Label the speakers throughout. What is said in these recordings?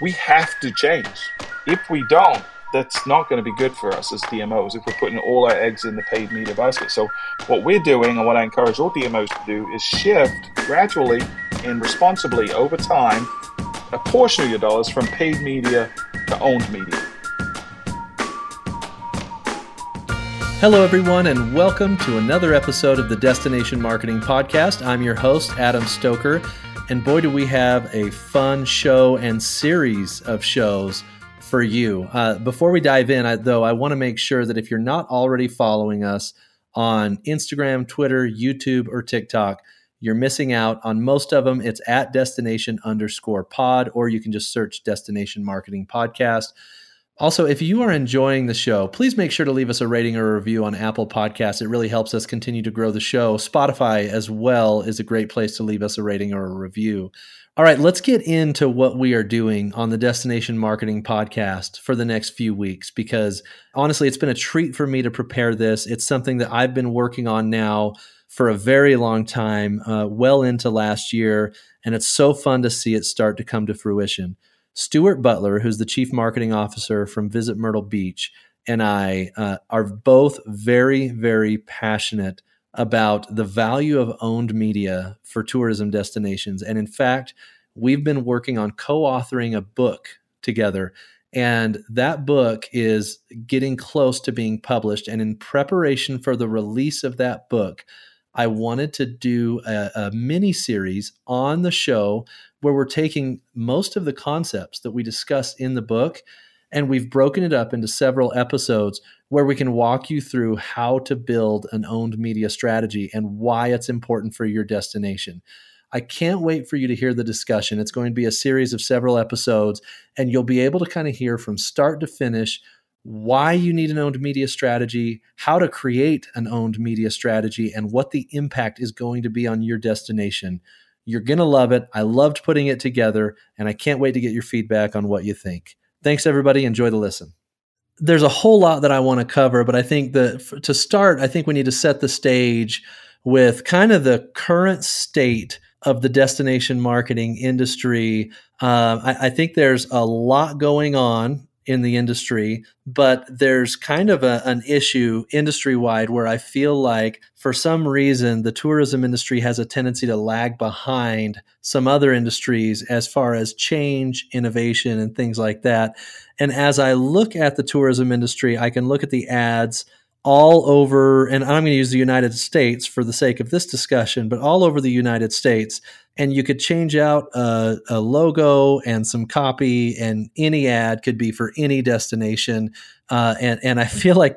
Speaker 1: we have to change. If we don't, that's not going to be good for us as DMOs if we're putting all our eggs in the paid media basket. So what we're doing, and what I encourage all DMOs to do, is shift gradually and responsibly over time a portion of your dollars from paid media to owned media.
Speaker 2: Hello, everyone, and welcome to another episode of the Destination Marketing Podcast. I'm your host, Adam Stoker, and boy, do we have a fun show and series of shows for you. Before we dive in, I want to make sure that if you're not already following us on Instagram, Twitter, YouTube, or TikTok, you're missing out on most of them. It's at destination_pod, or you can just search Destination Marketing Podcast. Also, if you are enjoying the show, please make sure to leave us a rating or a review on Apple Podcasts. It really helps us continue to grow the show. Spotify as well is a great place to leave us a rating or a review. All right, let's get into what we are doing on the Destination Marketing Podcast for the next few weeks, because honestly, it's been a treat for me to prepare this. It's something that I've been working on now for a very long time, well into last year, and it's so fun to see it start to come to fruition. Stuart Butler, who's the Chief Marketing Officer from Visit Myrtle Beach, and I are both very, very passionate about the value of owned media for tourism destinations. And in fact, we've been working on co-authoring a book together, and that book is getting close to being published. And in preparation for the release of that book, I wanted to do a mini series on the show where we're taking most of the concepts that we discuss in the book, and we've broken it up into several episodes where we can walk you through how to build an owned media strategy and why it's important for your destination. I can't wait for you to hear the discussion. It's going to be a series of several episodes, and you'll be able to kind of hear from start to finish why you need an owned media strategy, how to create an owned media strategy, and what the impact is going to be on your destination. You're going to love it. I loved putting it together, and I can't wait to get your feedback on what you think. Thanks, everybody. Enjoy the listen. There's a whole lot that I want to cover, but I think that to start, I think we need to set the stage with kind of the current state of the destination marketing industry. I think there's a lot going on in the industry, but there's kind of an issue industry-wide where I feel like for some reason the tourism industry has a tendency to lag behind some other industries as far as change, innovation, and things like that. And as I look at the tourism industry, I can look at the ads all over, and I'm going to use the United States for the sake of this discussion, but all over the United States. And you could change out a logo and some copy, and any ad could be for any destination. And I feel like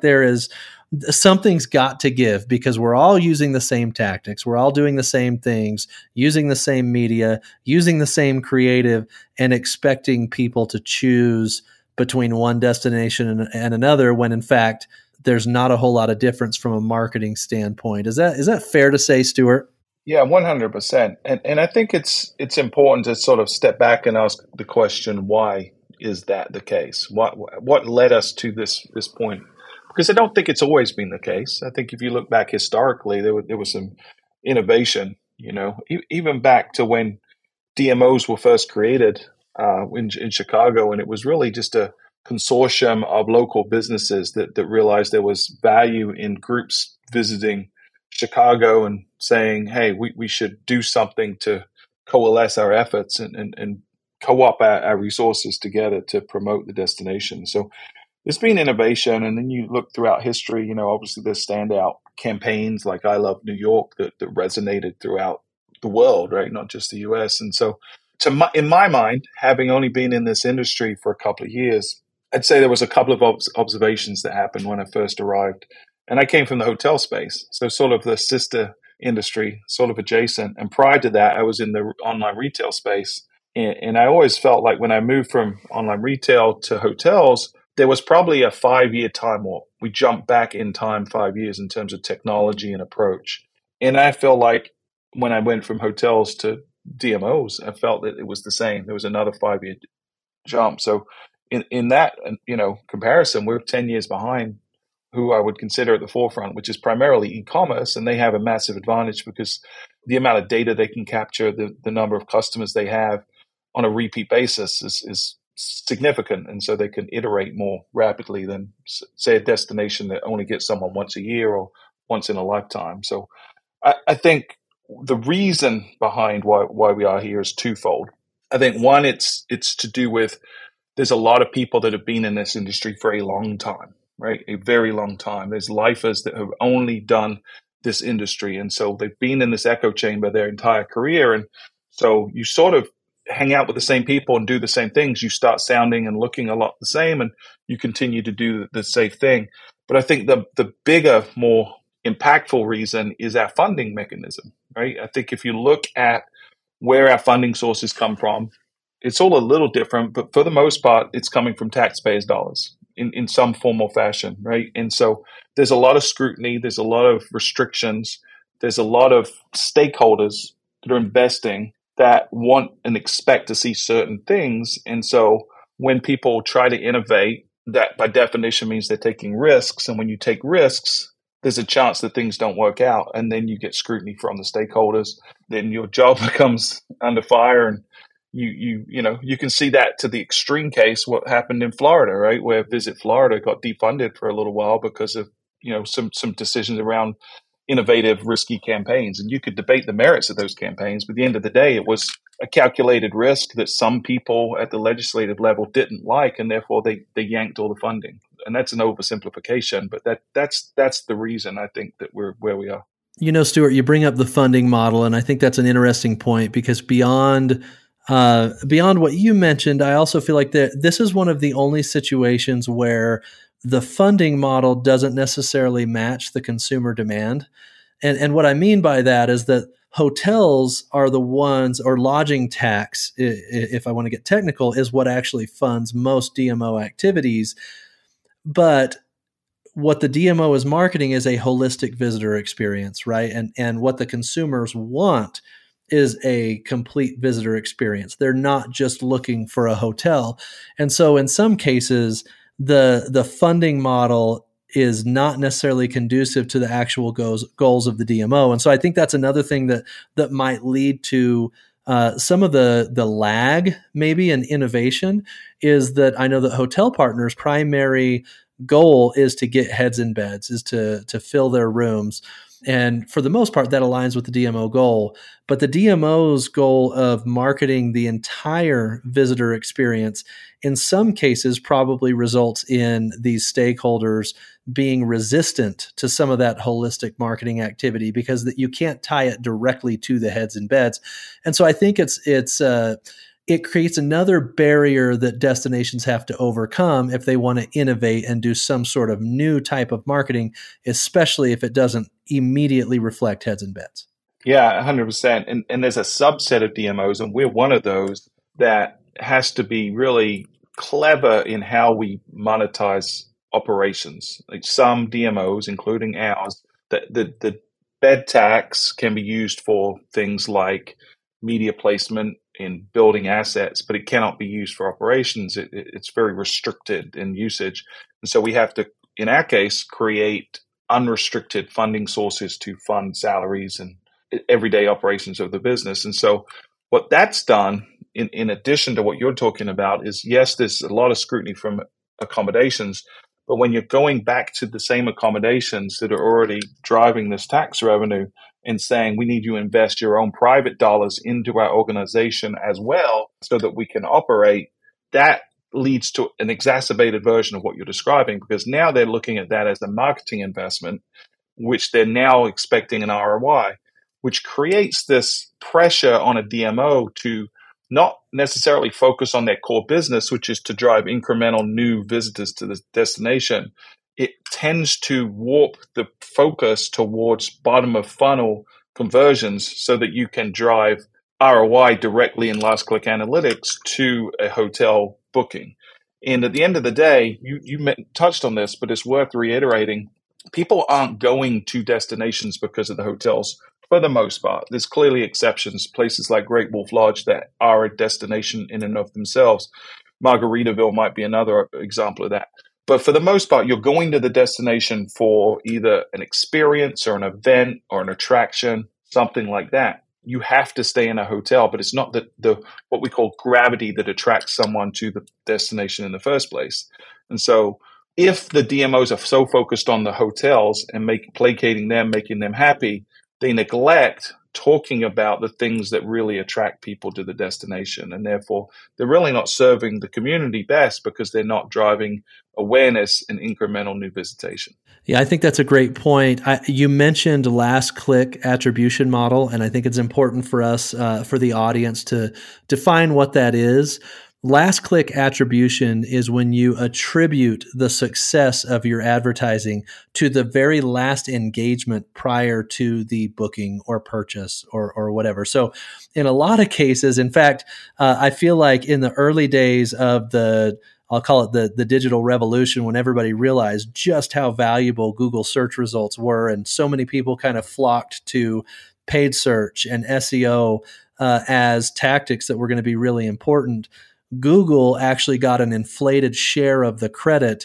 Speaker 2: something's got to give, because we're all using the same tactics. We're all doing the same things, using the same media, using the same creative, and expecting people to choose between one destination and another, when in fact, there's not a whole lot of difference from a marketing standpoint. Is that fair to say, Stuart?
Speaker 1: Yeah, 100%. And I think it's important to sort of step back and ask the question, why is that the case? What led us to this point? Because I don't think it's always been the case. I think if you look back historically, there was some innovation, even back to when DMOs were first created in Chicago, and it was really just a consortium of local businesses that realized there was value in groups visiting Chicago and saying, hey, we should do something to coalesce our efforts and co-op our resources together to promote the destination. So there's been innovation. And then you look throughout history, obviously there's standout campaigns like I Love New York that resonated throughout the world, right? Not just the US. And so in my mind, having only been in this industry for a couple of years, I'd say there was a couple of observations that happened when I first arrived. And I came from the hotel space, so sort of the sister industry, sort of adjacent. And prior to that, I was in the online retail space. And I always felt like when I moved from online retail to hotels, there was probably a 5-year time warp. We jumped back in time 5 years in terms of technology and approach. And I feel like when I went from hotels to DMOs, I felt that it was the same. There was another 5-year jump. So in that comparison, we're 10 years behind who I would consider at the forefront, which is primarily e-commerce, and they have a massive advantage because the amount of data they can capture, the number of customers they have on a repeat basis is significant, and so they can iterate more rapidly than, say, a destination that only gets someone once a year or once in a lifetime. So I think the reason behind why we are here is twofold. I think one, it's to do with there's a lot of people that have been in this industry for a long time, right? A very long time. There's lifers that have only done this industry, and so they've been in this echo chamber their entire career, and so you sort of hang out with the same people and do the same things. You start sounding and looking a lot the same, and you continue to do the same thing. But I think the bigger, more impactful reason is our funding mechanism, right? I think if you look at where our funding sources come from, it's all a little different, but for the most part, it's coming from taxpayers' dollars in some form or fashion, right? And so there's a lot of scrutiny, there's a lot of restrictions, there's a lot of stakeholders that are investing that want and expect to see certain things. And so when people try to innovate, that by definition means they're taking risks. And when you take risks, there's a chance that things don't work out. And then you get scrutiny from the stakeholders. Then your job becomes under fire. And you can see that to the extreme case, what happened in Florida, right? Where Visit Florida got defunded for a little while because of, some decisions around innovative, risky campaigns. And you could debate the merits of those campaigns, but at the end of the day, it was a calculated risk that some people at the legislative level didn't like, and therefore they yanked all the funding. And that's an oversimplification, but that's the reason I think that we're where we are.
Speaker 2: Stuart, you bring up the funding model, and I think that's an interesting point because beyond what you mentioned, I also feel like that this is one of the only situations where the funding model doesn't necessarily match the consumer demand. And what I mean by that is that hotels are the ones, or lodging tax, if I want to get technical, is what actually funds most DMO activities. But what the DMO is marketing is a holistic visitor experience, right? And what the consumers want is a complete visitor experience. They're not just looking for a hotel. And so in some cases, the funding model is not necessarily conducive to the actual goals of the DMO. And so I think that's another thing that might lead to some of the lag maybe in innovation, is that I know that Hotel Partners' primary goal is to get heads in beds, is to fill their rooms. And for the most part, that aligns with the DMO goal. But the DMO's goal of marketing the entire visitor experience, in some cases, probably results in these stakeholders being resistant to some of that holistic marketing activity because that you can't tie it directly to the heads in beds. And so I think it creates another barrier that destinations have to overcome if they want to innovate and do some sort of new type of marketing, especially if it doesn't immediately reflect heads and beds.
Speaker 1: Yeah, 100%. And there's a subset of DMOs, and we're one of those, that has to be really clever in how we monetize operations. Like some DMOs, including ours, the bed tax can be used for things like media placement in building assets, but it cannot be used for operations. It's very restricted in usage. And so we have to, in our case, create unrestricted funding sources to fund salaries and everyday operations of the business. And so what that's done, in addition to what you're talking about, is yes, there's a lot of scrutiny from accommodations, but when you're going back to the same accommodations that are already driving this tax revenue and saying, we need you to invest your own private dollars into our organization as well so that we can operate, that leads to an exacerbated version of what you're describing, because now they're looking at that as a marketing investment, which they're now expecting an ROI, which creates this pressure on a DMO to not necessarily focus on their core business, which is to drive incremental new visitors to the destination. It tends to warp the focus towards bottom of funnel conversions so that you can drive ROI directly in last click analytics to a hotel booking. And at the end of the day, you touched on this, but it's worth reiterating. People aren't going to destinations because of the hotels for the most part. There's clearly exceptions, places like Great Wolf Lodge that are a destination in and of themselves. Margaritaville might be another example of that. But for the most part, you're going to the destination for either an experience or an event or an attraction, something like that. you have to stay in a hotel, but it's not the what we call gravity that attracts someone to the destination in the first place. And so if the DMOs are so focused on the hotels and placating them, making them happy, they neglect talking about the things that really attract people to the destination. And therefore, they're really not serving the community best because they're not driving awareness and incremental new visitation.
Speaker 2: Yeah, I think that's a great point. You mentioned last click attribution model, and I think it's important for us, for the audience, to define what that is. Last click attribution is when you attribute the success of your advertising to the very last engagement prior to the booking or purchase or whatever. So in a lot of cases, in fact, I feel like in the early days of I'll call it the digital revolution, when everybody realized just how valuable Google search results were, and so many people kind of flocked to paid search and SEO as tactics that were going to be really important. Google actually got an inflated share of the credit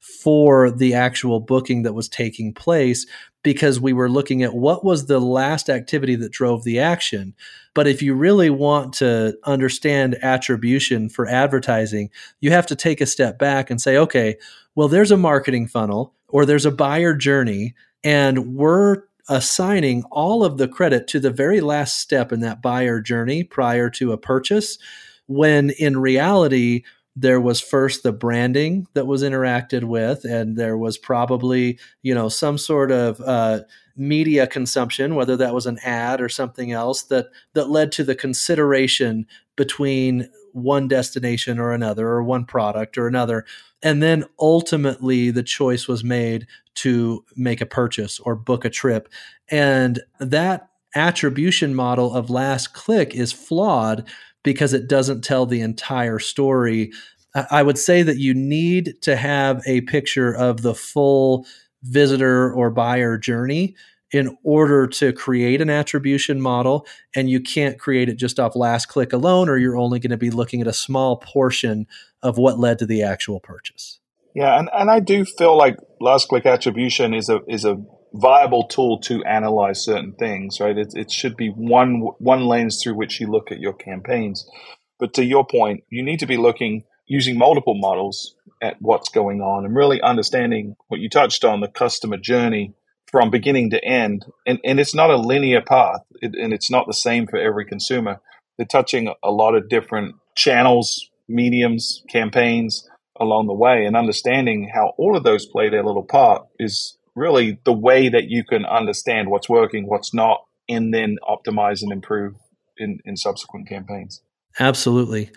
Speaker 2: for the actual booking that was taking place because we were looking at what was the last activity that drove the action. But if you really want to understand attribution for advertising, you have to take a step back and say, okay, well, there's a marketing funnel or there's a buyer journey, and we're assigning all of the credit to the very last step in that buyer journey prior to a purchase, when in reality, there was first the branding that was interacted with, and there was probably, some sort of media consumption, whether that was an ad or something else that led to the consideration between one destination or another, or one product or another. And then ultimately the choice was made to make a purchase or book a trip. And that attribution model of last click is flawed because it doesn't tell the entire story. I would say that you need to have a picture of the full visitor or buyer journey in order to create an attribution model, and you can't create it just off last click alone, or you're only going to be looking at a small portion of what led to the actual purchase.
Speaker 1: Yeah, and I do feel like last click attribution is a viable tool to analyze certain things, right? It should be one lens through which you look at your campaigns. But to your point, you need to be using multiple models at what's going on and really understanding what you touched on, the customer journey from beginning to end. And it's not a linear path, and it's not the same for every consumer. They're touching a lot of different channels, mediums, campaigns along the way, and understanding how all of those play their little part is really the way that you can understand what's working, what's not, and then optimize and improve in subsequent campaigns.
Speaker 2: Absolutely.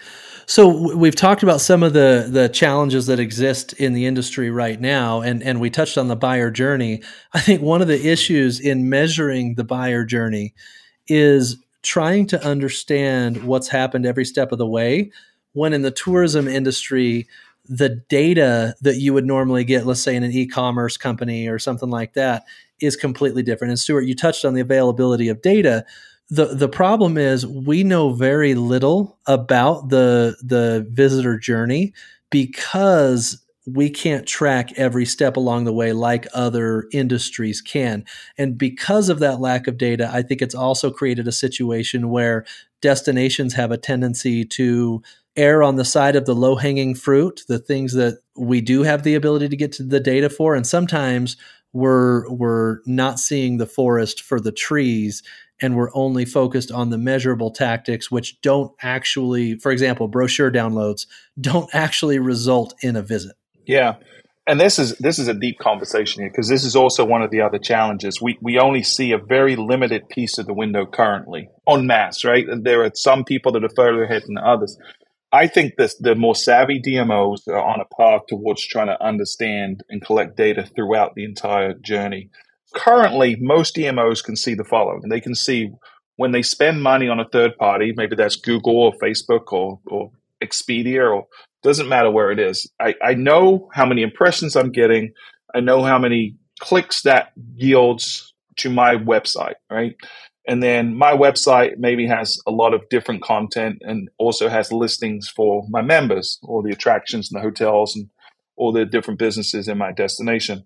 Speaker 2: So we've talked about some of the challenges that exist in the industry right now, and we touched on the buyer journey. I think one of the issues in measuring the buyer journey is trying to understand what's happened every step of the way, when in the tourism industry, the data that you would normally get, let's say in an e-commerce company or something like that, is completely different. And Stuart, you touched on the availability of data. The problem is we know very little about the visitor journey because we can't track every step along the way like other industries can. And because of that lack of data, I think it's also created a situation where destinations have a tendency to err on the side of the low-hanging fruit, the things that we do have the ability to get to the data for. And sometimes we're not seeing the forest for the trees, and we're only focused on the measurable tactics, which don't actually, for example, brochure downloads don't actually result in a visit.
Speaker 1: Yeah. And this is a deep conversation here, because this is also one of the other challenges. We only see a very limited piece of the window currently en masse, right? And there are some people that are further ahead than others. I think the more savvy DMOs are on a path towards trying to understand and collect data throughout the entire journey. Currently, most DMOs can see the following. They can see when they spend money on a third party, maybe that's Google or Facebook or Expedia, or doesn't matter where it is. I know how many impressions I'm getting. I know how many clicks that yields to my website, right? And then my website maybe has a lot of different content and also has listings for my members, all the attractions and the hotels and all the different businesses in my destination.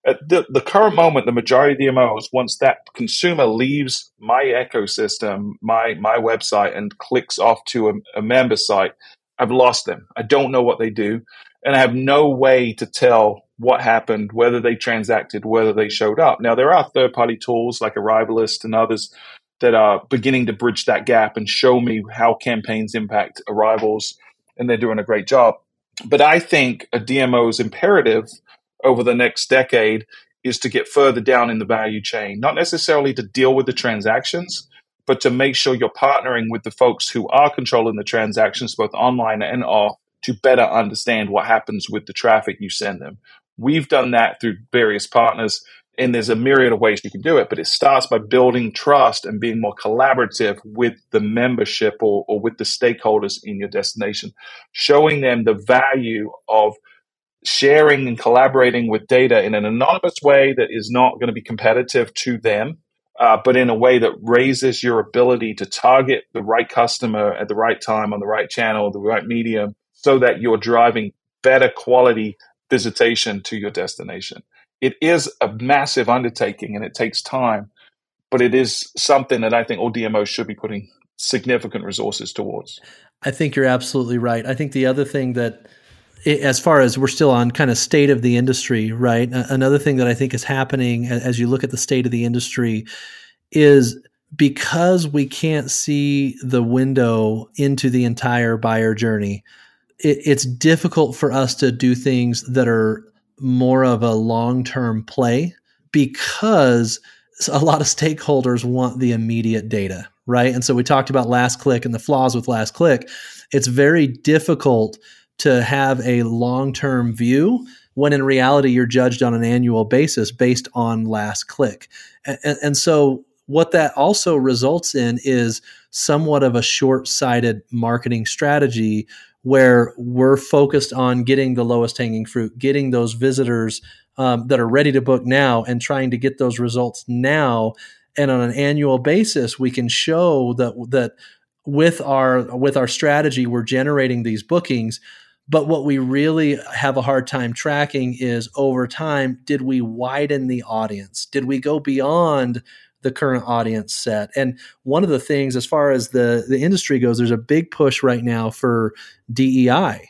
Speaker 1: At the current moment, the majority of DMOs, once that consumer leaves my ecosystem, my website, and clicks off to a member site, I've lost them. I don't know what they do, and I have no way to tell what happened, whether they transacted, whether they showed up. Now, there are third-party tools like Arrivalist and others that are beginning to bridge that gap and show me how campaigns impact arrivals, and they're doing a great job. But I think a DMO's imperative over the next decade is to get further down in the value chain, not necessarily to deal with the transactions, but to make sure you're partnering with the folks who are controlling the transactions, both online and off, to better understand what happens with the traffic you send them. We've done that through various partners, and there's a myriad of ways you can do it, but it starts by building trust and being more collaborative with the membership or with the stakeholders in your destination, showing them the value of sharing and collaborating with data in an anonymous way that is not going to be competitive to them, but in a way that raises your ability to target the right customer at the right time on the right channel, the right medium, so that you're driving better quality visitation to your destination. It is a massive undertaking and it takes time, but it is something that I think all DMOs should be putting significant resources towards.
Speaker 2: I think you're absolutely right. I think the other thing that, as far as we're still on kind of state of the industry, right? Another thing that I think is happening as you look at the state of the industry is because we can't see the window into the entire buyer journey, it's difficult for us to do things that are more of a long-term play because a lot of stakeholders want the immediate data, right? And so we talked about last click and the flaws with last click. It's very difficult to have a long-term view when in reality you're judged on an annual basis based on last click. And so what that also results in is somewhat of a short-sighted marketing strategy where we're focused on getting the lowest hanging fruit, getting those visitors that are ready to book now and trying to get those results now. And on an annual basis, we can show that with our strategy, we're generating these bookings. But what we really have a hard time tracking is over time, did we widen the audience? Did we go beyond the current audience set? And one of the things, as far as the industry goes, there's a big push right now for DEI.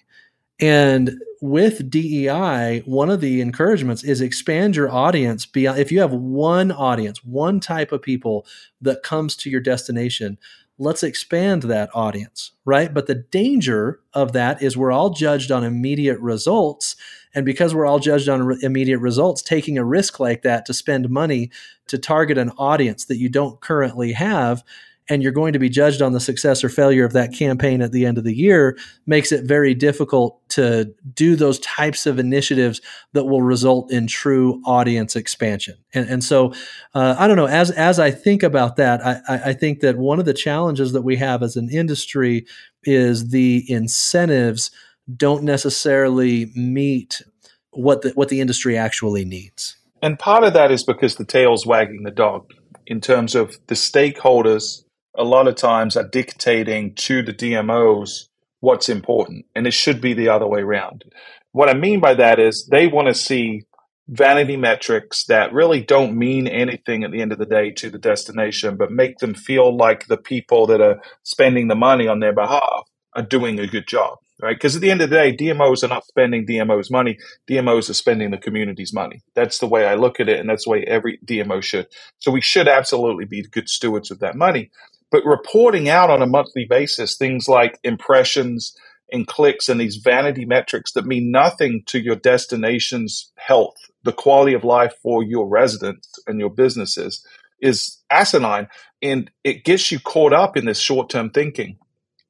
Speaker 2: And with DEI, one of the encouragements is expand your audience beyond. If you have one audience, one type of people that comes to your destination, let's expand that audience, right? But the danger of that is we're all judged on immediate results. And because we're all judged on immediate results, taking a risk like that to spend money to target an audience that you don't currently have, and you're going to be judged on the success or failure of that campaign at the end of the year, makes it very difficult to do those types of initiatives that will result in true audience expansion. And so, I don't know, as I think about that, I think that one of the challenges that we have as an industry is the incentives don't necessarily meet what the industry actually needs.
Speaker 1: And part of that is because the tail's wagging the dog in terms of the stakeholders a lot of times are dictating to the DMOs what's important. And it should be the other way around. What I mean by that is they want to see vanity metrics that really don't mean anything at the end of the day to the destination, but make them feel like the people that are spending the money on their behalf are doing a good job. Right? Because at the end of the day, DMOs are not spending DMOs' money. DMOs are spending the community's money. That's the way I look at it, and that's the way every DMO should. So we should absolutely be good stewards of that money. But reporting out on a monthly basis, things like impressions and clicks and these vanity metrics that mean nothing to your destination's health, the quality of life for your residents and your businesses, is asinine. And it gets you caught up in this short-term thinking.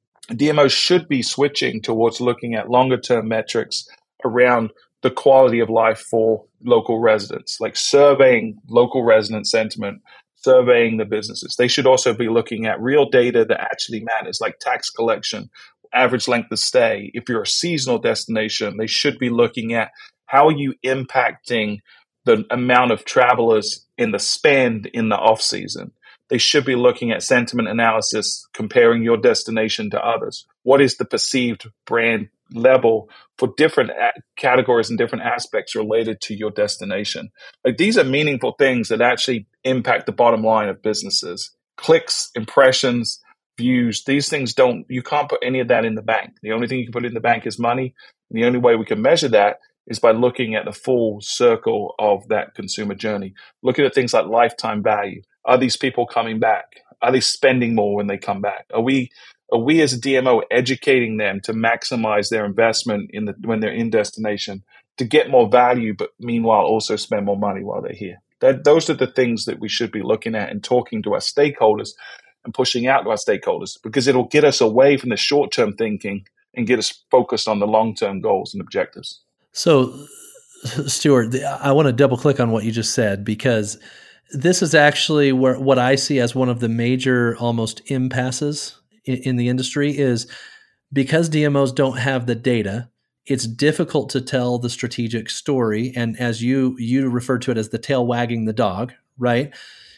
Speaker 1: DMOs should be switching towards looking at longer-term metrics around the quality of life for local residents, like surveying local resident sentiment, surveying the businesses. They should also be looking at real data that actually matters, like tax collection, average length of stay. If you're a seasonal destination, they should be looking at how are you impacting the amount of travelers in the spend in the off-season. They should be looking at sentiment analysis, comparing your destination to others. What is the perceived brand level for different categories and different aspects related to your destination. Like, these are meaningful things that actually impact the bottom line of businesses. Clicks, impressions, views, these things you can't put any of that in the bank. The only thing you can put in the bank is money. And the only way we can measure that is by looking at the full circle of that consumer journey. Looking at things like lifetime value. Are these people coming back? Are they spending more when they come back? Are we as a DMO educating them to maximize their investment when they're in destination to get more value, but meanwhile also spend more money while they're here? Those are the things that we should be looking at and talking to our stakeholders and pushing out to our stakeholders, because it'll get us away from the short-term thinking and get us focused on the long-term goals and objectives.
Speaker 2: So, Stuart, I want to double click on what you just said, because this is actually what I see as one of the major almost impasses in the industry is because DMOs don't have the data. It's difficult to tell the strategic story. And as you refer to it as the tail wagging the dog, right?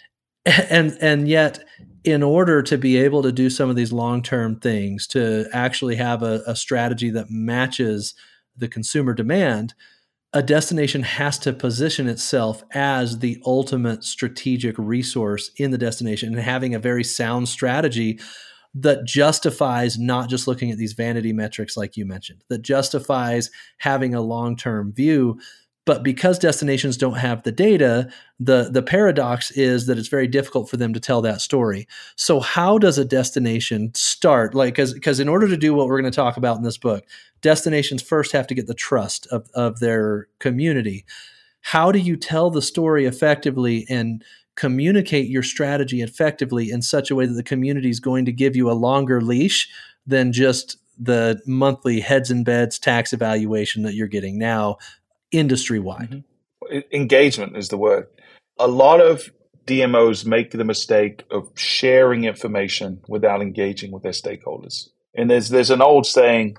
Speaker 2: And yet, in order to be able to do some of these long-term things, to actually have a strategy that matches the consumer demand, a destination has to position itself as the ultimate strategic resource in the destination, and having a very sound strategy that justifies not just looking at these vanity metrics like you mentioned, that justifies having a long-term view. But because destinations don't have the data, the paradox is that it's very difficult for them to tell that story. So how does a destination start? Like, because in order to do what we're going to talk about in this book, destinations first have to get the trust of their community. How do you tell the story effectively and communicate your strategy effectively in such a way that the community is going to give you a longer leash than just the monthly heads and beds tax evaluation that you're getting now industry-wide?
Speaker 1: Engagement is the word. A lot of DMOs make the mistake of sharing information without engaging with their stakeholders. And there's an old saying,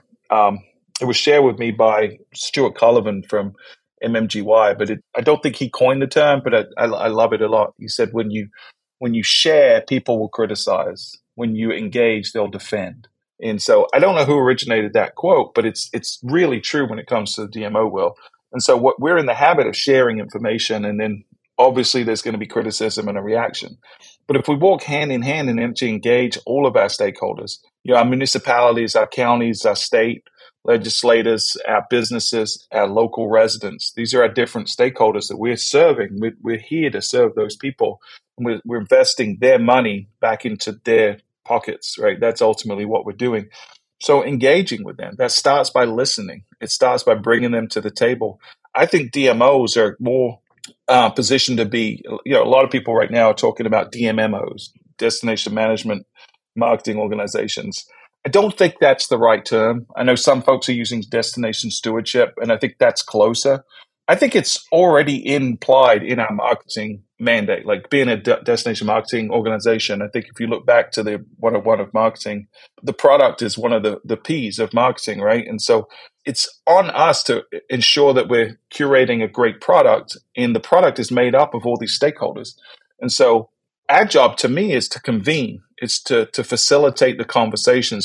Speaker 1: it was shared with me by Stuart Cullivan from MMGY, but I don't think he coined the term, but I love it a lot. He said, when you share, people will criticize. When you engage, they'll defend. And so I don't know who originated that quote, but it's really true when it comes to the DMO world. And so what we're in the habit of sharing information, and then obviously there's going to be criticism and a reaction. But if we walk hand in hand and actually engage all of our stakeholders, our municipalities, our counties, our state legislators, our businesses, our local residents, these are our different stakeholders that we're serving. We're here to serve those people. And we're investing their money back into their pockets, right? That's ultimately what we're doing. So engaging with them, that starts by listening. It starts by bringing them to the table. I think DMOs are more positioned to be, a lot of people right now are talking about DMMOs, destination management marketing organizations. I don't think that's the right term. I know some folks are using destination stewardship, and I think that's closer. I think it's already implied in our marketing mandate, like being a destination marketing organization. I think if you look back to the 101 of marketing, the product is one of the P's of marketing, right? And so it's on us to ensure that we're curating a great product, and the product is made up of all these stakeholders. And so our job, to me, is to convene. It's to facilitate the conversations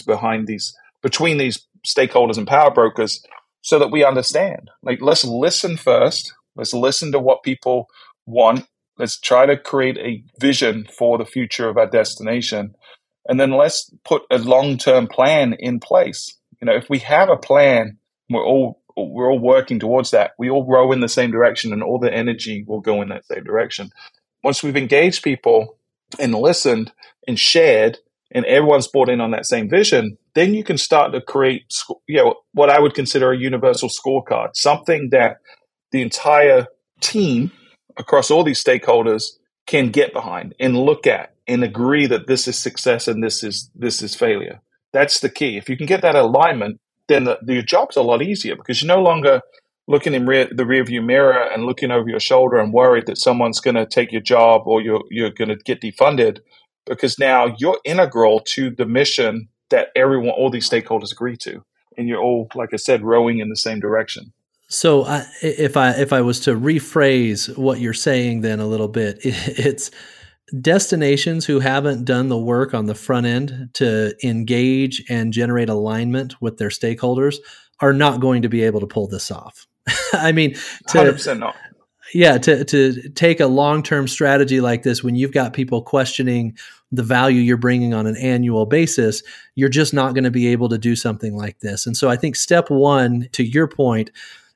Speaker 1: between these stakeholders and power brokers, so that we understand. Like, let's listen first. Let's listen to what people want. Let's try to create a vision for the future of our destination. And then let's put a long-term plan in place. If we have a plan, we're all working towards that. We all row in the same direction, and all the energy will go in that same direction. Once we've engaged people and listened and shared, and everyone's bought in on that same vision, then you can start to create, what I would consider a universal scorecard, something that the entire team across all these stakeholders can get behind and look at and agree that this is success and this is failure. That's the key. If you can get that alignment, then your job's a lot easier, because you're no longer looking in the rearview mirror and looking over your shoulder and worried that someone's going to take your job or you're going to get defunded, because now you're integral to the mission that all these stakeholders agree to. And you're all, like I said, rowing in the same direction.
Speaker 2: So if I was to rephrase what you're saying then a little bit, it's destinations who haven't done the work on the front end to engage and generate alignment with their stakeholders are not going to be able to pull this off. I mean,
Speaker 1: 100% not.
Speaker 2: Yeah, to take a long-term strategy like this, when you've got people questioning the value you're bringing on an annual basis, you're just not going to be able to do something like this. And so I think step one, to your point,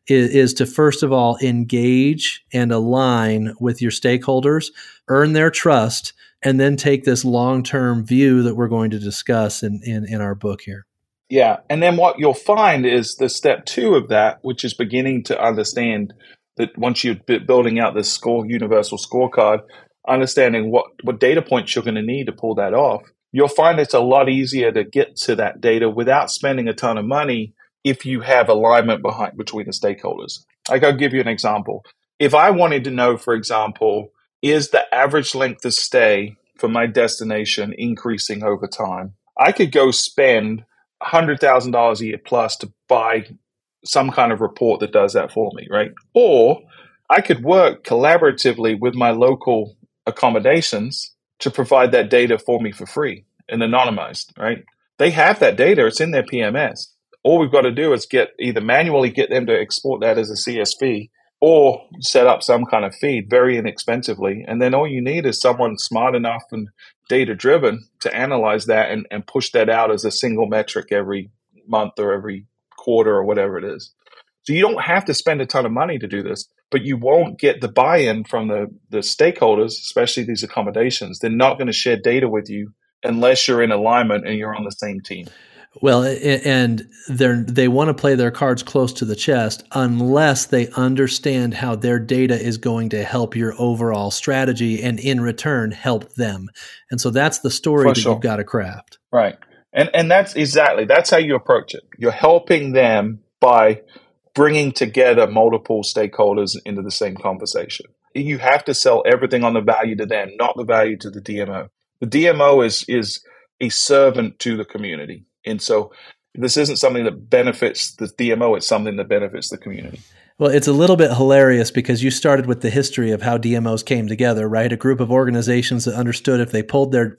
Speaker 2: is to first of all engage and align with your stakeholders, earn their trust, and then take this long-term view that we're going to discuss in our book here.
Speaker 1: Yeah. And then what you'll find is the step two of that, which is beginning to understand that once you're building out this universal scorecard, understanding what data points you're going to need to pull that off, you'll find it's a lot easier to get to that data without spending a ton of money if you have alignment between the stakeholders. Like, I'll give you an example. If I wanted to know, for example, is the average length of stay for my destination increasing over time, I could go spend $100,000 a year plus to buy some kind of report that does that for me, right? Or I could work collaboratively with my local accommodations to provide that data for me for free and anonymized, right? They have that data. It's in their PMS. All we've got to do is either manually get them to export that as a CSV or set up some kind of feed very inexpensively. And then all you need is someone smart enough and data-driven to analyze that and push that out as a single metric every month or every quarter or whatever it is. So you don't have to spend a ton of money to do this, but you won't get the buy-in from the stakeholders, especially these accommodations. They're not going to share data with you unless you're in alignment and you're on the same team.
Speaker 2: Well, and they want to play their cards close to the chest unless they understand how their data is going to help your overall strategy and in return help them. And so that's the story that you've got to craft.
Speaker 1: Right. And that's how you approach it. You're helping them by bringing together multiple stakeholders into the same conversation. You have to sell everything on the value to them, not the value to the DMO. The DMO is a servant to the community. And so this isn't something that benefits the DMO, it's something that benefits the community.
Speaker 2: Well, it's a little bit hilarious because you started with the history of how DMOs came together, right? A group of organizations that understood if they pulled their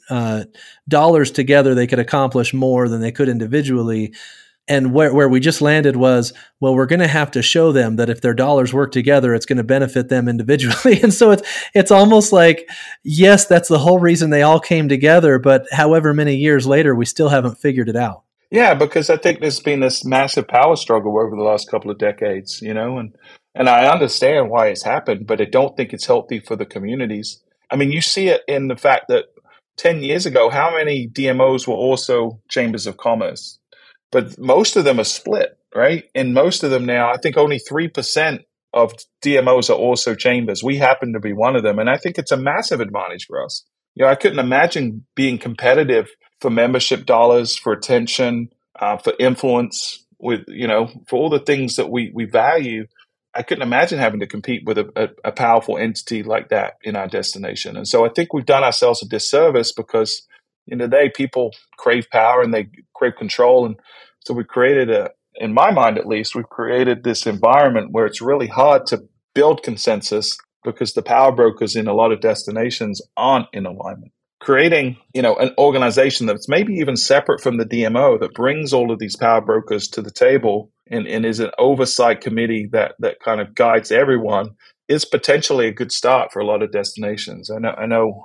Speaker 2: dollars together, they could accomplish more than they could individually. And where we just landed was, well, we're going to have to show them that if their dollars work together, it's going to benefit them individually. And so it's almost like, yes, that's the whole reason they all came together. But however many years later, we still haven't figured it out.
Speaker 1: Yeah, because I think there's been this massive power struggle over the last couple of decades, and I understand why it's happened, but I don't think it's healthy for the communities. I mean, you see it in the fact that 10 years ago, how many DMOs were also chambers of commerce? But most of them are split, right? And most of them now, I think only 3% of DMOs are also chambers. We happen to be one of them. And I think it's a massive advantage for us. I couldn't imagine being competitive for membership dollars, for attention, for influence, with, for all the things that we value. I couldn't imagine having to compete with a powerful entity like that in our destination. And so I think we've done ourselves a disservice because people crave power and they crave control. And so we created in my mind at least, we've created this environment where it's really hard to build consensus because the power brokers in a lot of destinations aren't in alignment. Creating, an organization that's maybe even separate from the DMO that brings all of these power brokers to the table and is an oversight committee that kind of guides everyone is potentially a good start for a lot of destinations. I know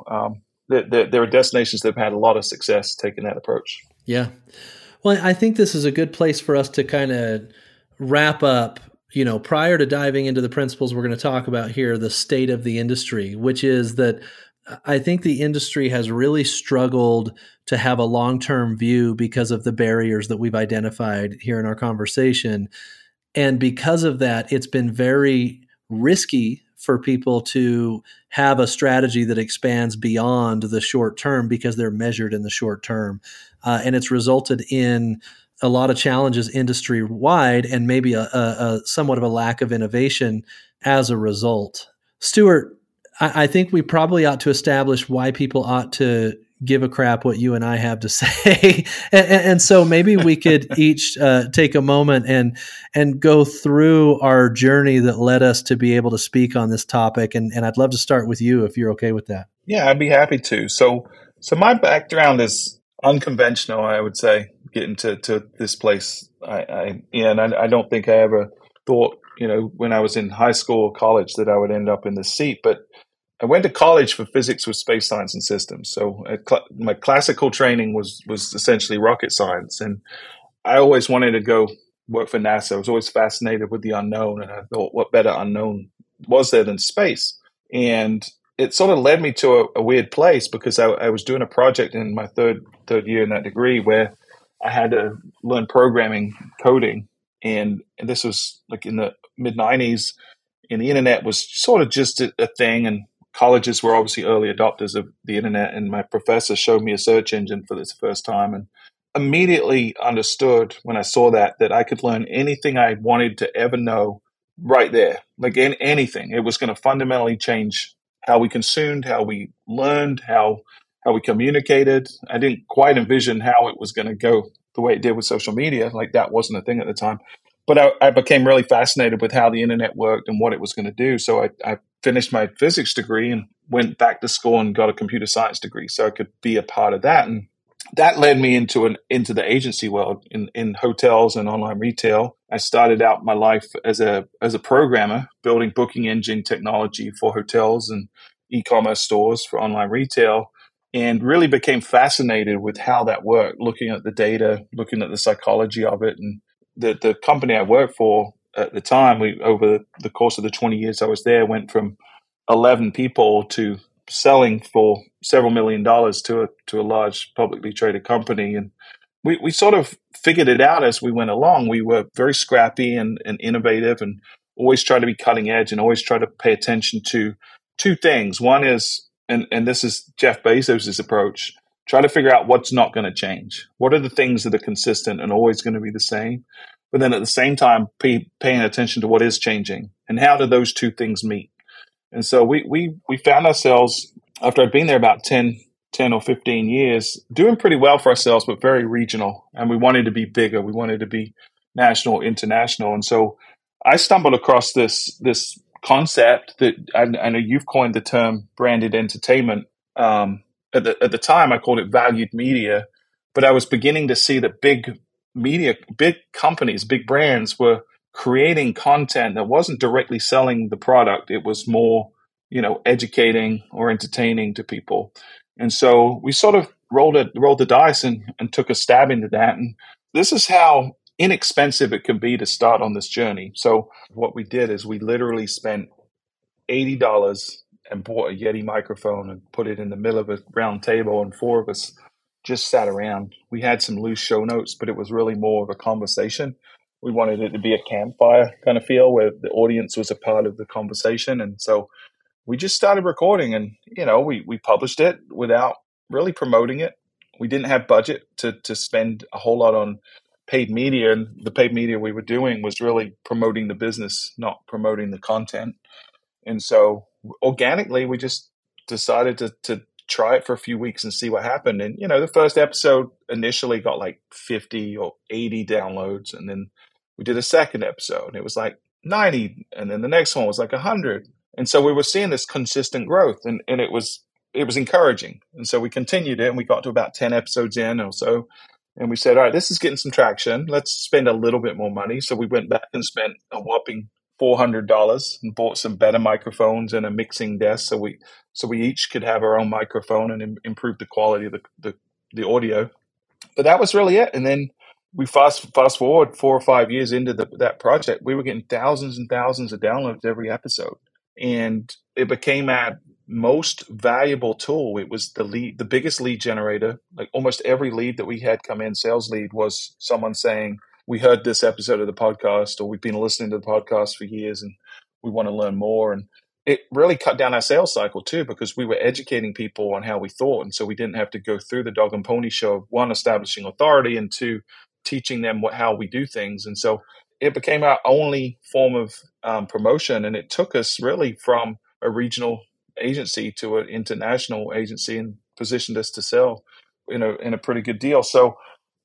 Speaker 1: there are destinations that have had a lot of success taking that approach.
Speaker 2: Yeah. Well, I think this is a good place for us to kind of wrap up, prior to diving into the principles we're going to talk about here, the state of the industry, which is that I think the industry has really struggled to have a long-term view because of the barriers that we've identified here in our conversation. And because of that, it's been very risky for people to have a strategy that expands beyond the short term because they're measured in the short term. And it's resulted in a lot of challenges industry-wide and maybe a somewhat of a lack of innovation as a result. Stuart, I think we probably ought to establish why people ought to give a crap what you and I have to say. and so maybe we could each take a moment and go through our journey that led us to be able to speak on this topic. And I'd love to start with you if you're okay with that.
Speaker 1: Yeah, I'd be happy to. So my background is unconventional, I would say. getting to this place. I don't think I ever thought, when I was in high school or college that I would end up in this seat. But I went to college for physics with space science and systems. So my classical training was essentially rocket science. And I always wanted to go work for NASA. I was always fascinated with the unknown. And I thought, what better unknown was there than space? And it sort of led me to a weird place because I was doing a project in my third year in that degree where I had to learn programming, coding. And this was like in the mid 90s, and the internet was sort of just a thing. And colleges were obviously early adopters of the internet. And my professor showed me a search engine for this first time, and immediately understood when I saw that I could learn anything I wanted to ever know right there. Like anything. It was going to fundamentally change how we consumed, how we learned, how we communicated. I didn't quite envision how it was going to go the way it did with social media. Like that wasn't a thing at the time. But I became really fascinated with how the internet worked and what it was going to do. So I finished my physics degree and went back to school and got a computer science degree so I could be a part of that. And that led me into the agency world in hotels and online retail. I started out my life as a programmer, building booking engine technology for hotels and e-commerce stores for online retail, and really became fascinated with how that worked, looking at the data, looking at the psychology of it. And the company I worked for at the time, we over the course of the 20 years I was there, went from 11 people to selling for several $1 million to a large publicly traded company. And we sort of figured it out as we went along. We were very scrappy and innovative, and always try to be cutting edge, and always try to pay attention to two things. One is, and this is Jeff Bezos' approach, try to figure out what's not going to change. What are the things that are consistent and always going to be the same? But then at the same time, paying attention to what is changing, and how do those two things meet? And so we found ourselves, after I'd been there about 10 or 15 years, doing pretty well for ourselves, but very regional. And we wanted to be bigger. We wanted to be national, international. And so I stumbled across this concept that I know you've coined the term branded entertainment. At the time, I called it valued media. But I was beginning to see that big media, big companies, big brands were creating content that wasn't directly selling the product. It was more, educating or entertaining to people. And so we sort of rolled the dice and took a stab into that. And this is how inexpensive it can be to start on this journey. So what we did is we literally spent $80 and bought a Yeti microphone and put it in the middle of a round table, and four of us just sat around. We had some loose show notes, but it was really more of a conversation. We wanted it to be a campfire kind of feel where the audience was a part of the conversation. And so we just started recording, and, we published it without really promoting it. We didn't have budget to spend a whole lot on paid media. And the paid media we were doing was really promoting the business, not promoting the content. And so organically, we just decided to try it for a few weeks and see what happened. And, the first episode initially got like 50 or 80 downloads. And then we did a second episode and it was like 90. And then the next one was like 100. And so we were seeing this consistent growth, and it was encouraging. And so we continued it, and we got to about 10 episodes in or so. And we said, all right, this is getting some traction. Let's spend a little bit more money. So we went back and spent a whopping $400 and bought some better microphones and a mixing desk. So we each could have our own microphone and improve the quality of the audio. But that was really it. And then we fast forward 4 or 5 years into that project, we were getting thousands and thousands of downloads every episode. And it became our most valuable tool. It was the biggest lead generator. Like almost every lead that we had come in, sales lead, was someone saying, we heard this episode of the podcast, or we've been listening to the podcast for years and we want to learn more. And it really cut down our sales cycle too, because we were educating people on how we thought. And so we didn't have to go through the dog and pony show of, one, establishing authority, and two, teaching them how we do things. And so it became our only form of promotion. And it took us really from a regional agency to an international agency and positioned us to sell in a pretty good deal. So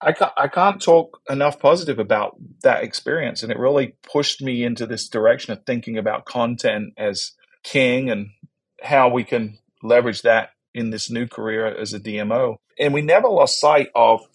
Speaker 1: I can't talk enough positive about that experience. And it really pushed me into this direction of thinking about content as king and how we can leverage that in this new career as a DMO. And we never lost sight of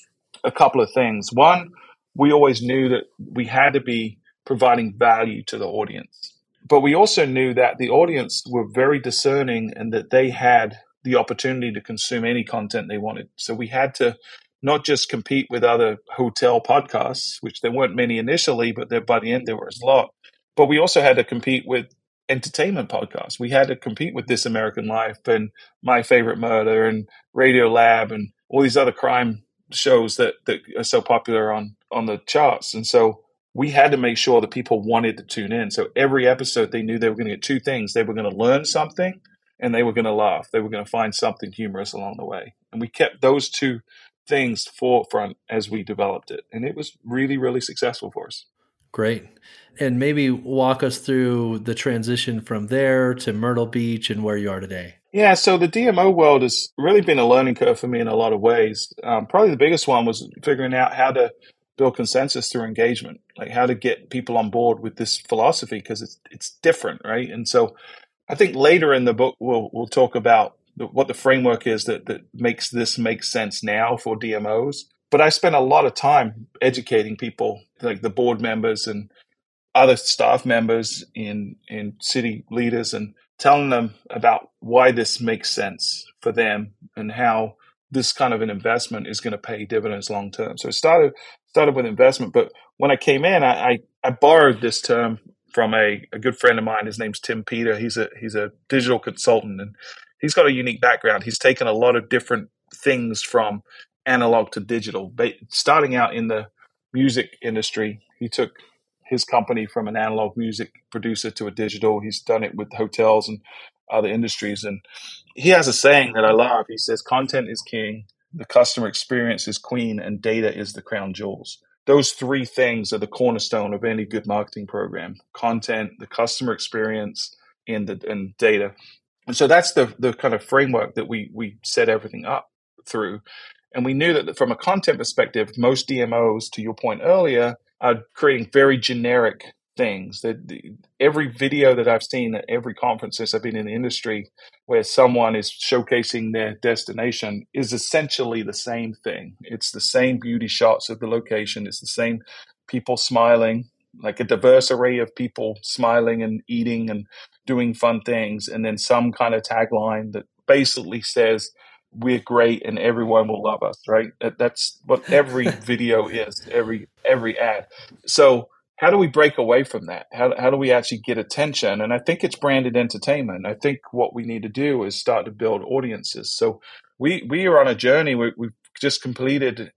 Speaker 1: a couple of things. One, we always knew that we had to be providing value to the audience. But we also knew that the audience were very discerning and that they had the opportunity to consume any content they wanted. So we had to not just compete with other hotel podcasts, which there weren't many initially, but by the end there was a lot. But we also had to compete with entertainment podcasts. We had to compete with This American Life and My Favorite Murder and Radio Lab and all these other crime shows that are so popular on the charts. And so we had to make sure that people wanted to tune in. So every episode, they knew they were going to get two things. They were going to learn something and they were going to laugh. They were going to find something humorous along the way. And we kept those two things forefront as we developed it. And it was really, really successful for us.
Speaker 2: Great. And maybe walk us through the transition from there to Myrtle Beach and where you are today.
Speaker 1: Yeah, so the DMO world has really been a learning curve for me in a lot of ways. Probably the biggest one was figuring out how to build consensus through engagement, like how to get people on board with this philosophy, because it's different, right? And so I think later in the book we'll talk about what the framework is that makes this make sense now for DMOs. But I spent a lot of time educating people, like the board members and other staff members in city leaders, and telling them about why this makes sense for them and how this kind of an investment is going to pay dividends long term. So it started with investment, but when I came in, I borrowed this term from a good friend of mine. His name's Tim Peter. He's a digital consultant, and he's got a unique background. He's taken a lot of different things from analog to digital. Starting out in the music industry, he took his company from an analog music producer to a digital. He's done it with hotels and other industries. And he has a saying that I love. He says, content is king, the customer experience is queen, and data is the crown jewels. Those three things are the cornerstone of any good marketing program: content, the customer experience, and data. And so that's the kind of framework that we set everything up through. And we knew that from a content perspective, most DMOs, to your point earlier, are creating very generic things. Every video that I've seen at every conference since I've been in the industry where someone is showcasing their destination is essentially the same thing. It's the same beauty shots of the location. It's the same people smiling, like a diverse array of people smiling and eating and doing fun things. And then some kind of tagline that basically says, we're great and everyone will love us, right? That's what every video is, every ad. So how do we break away from that? How do we actually get attention? And I think it's branded entertainment. I think what we need to do is start to build audiences. So we are on a journey. We've just completed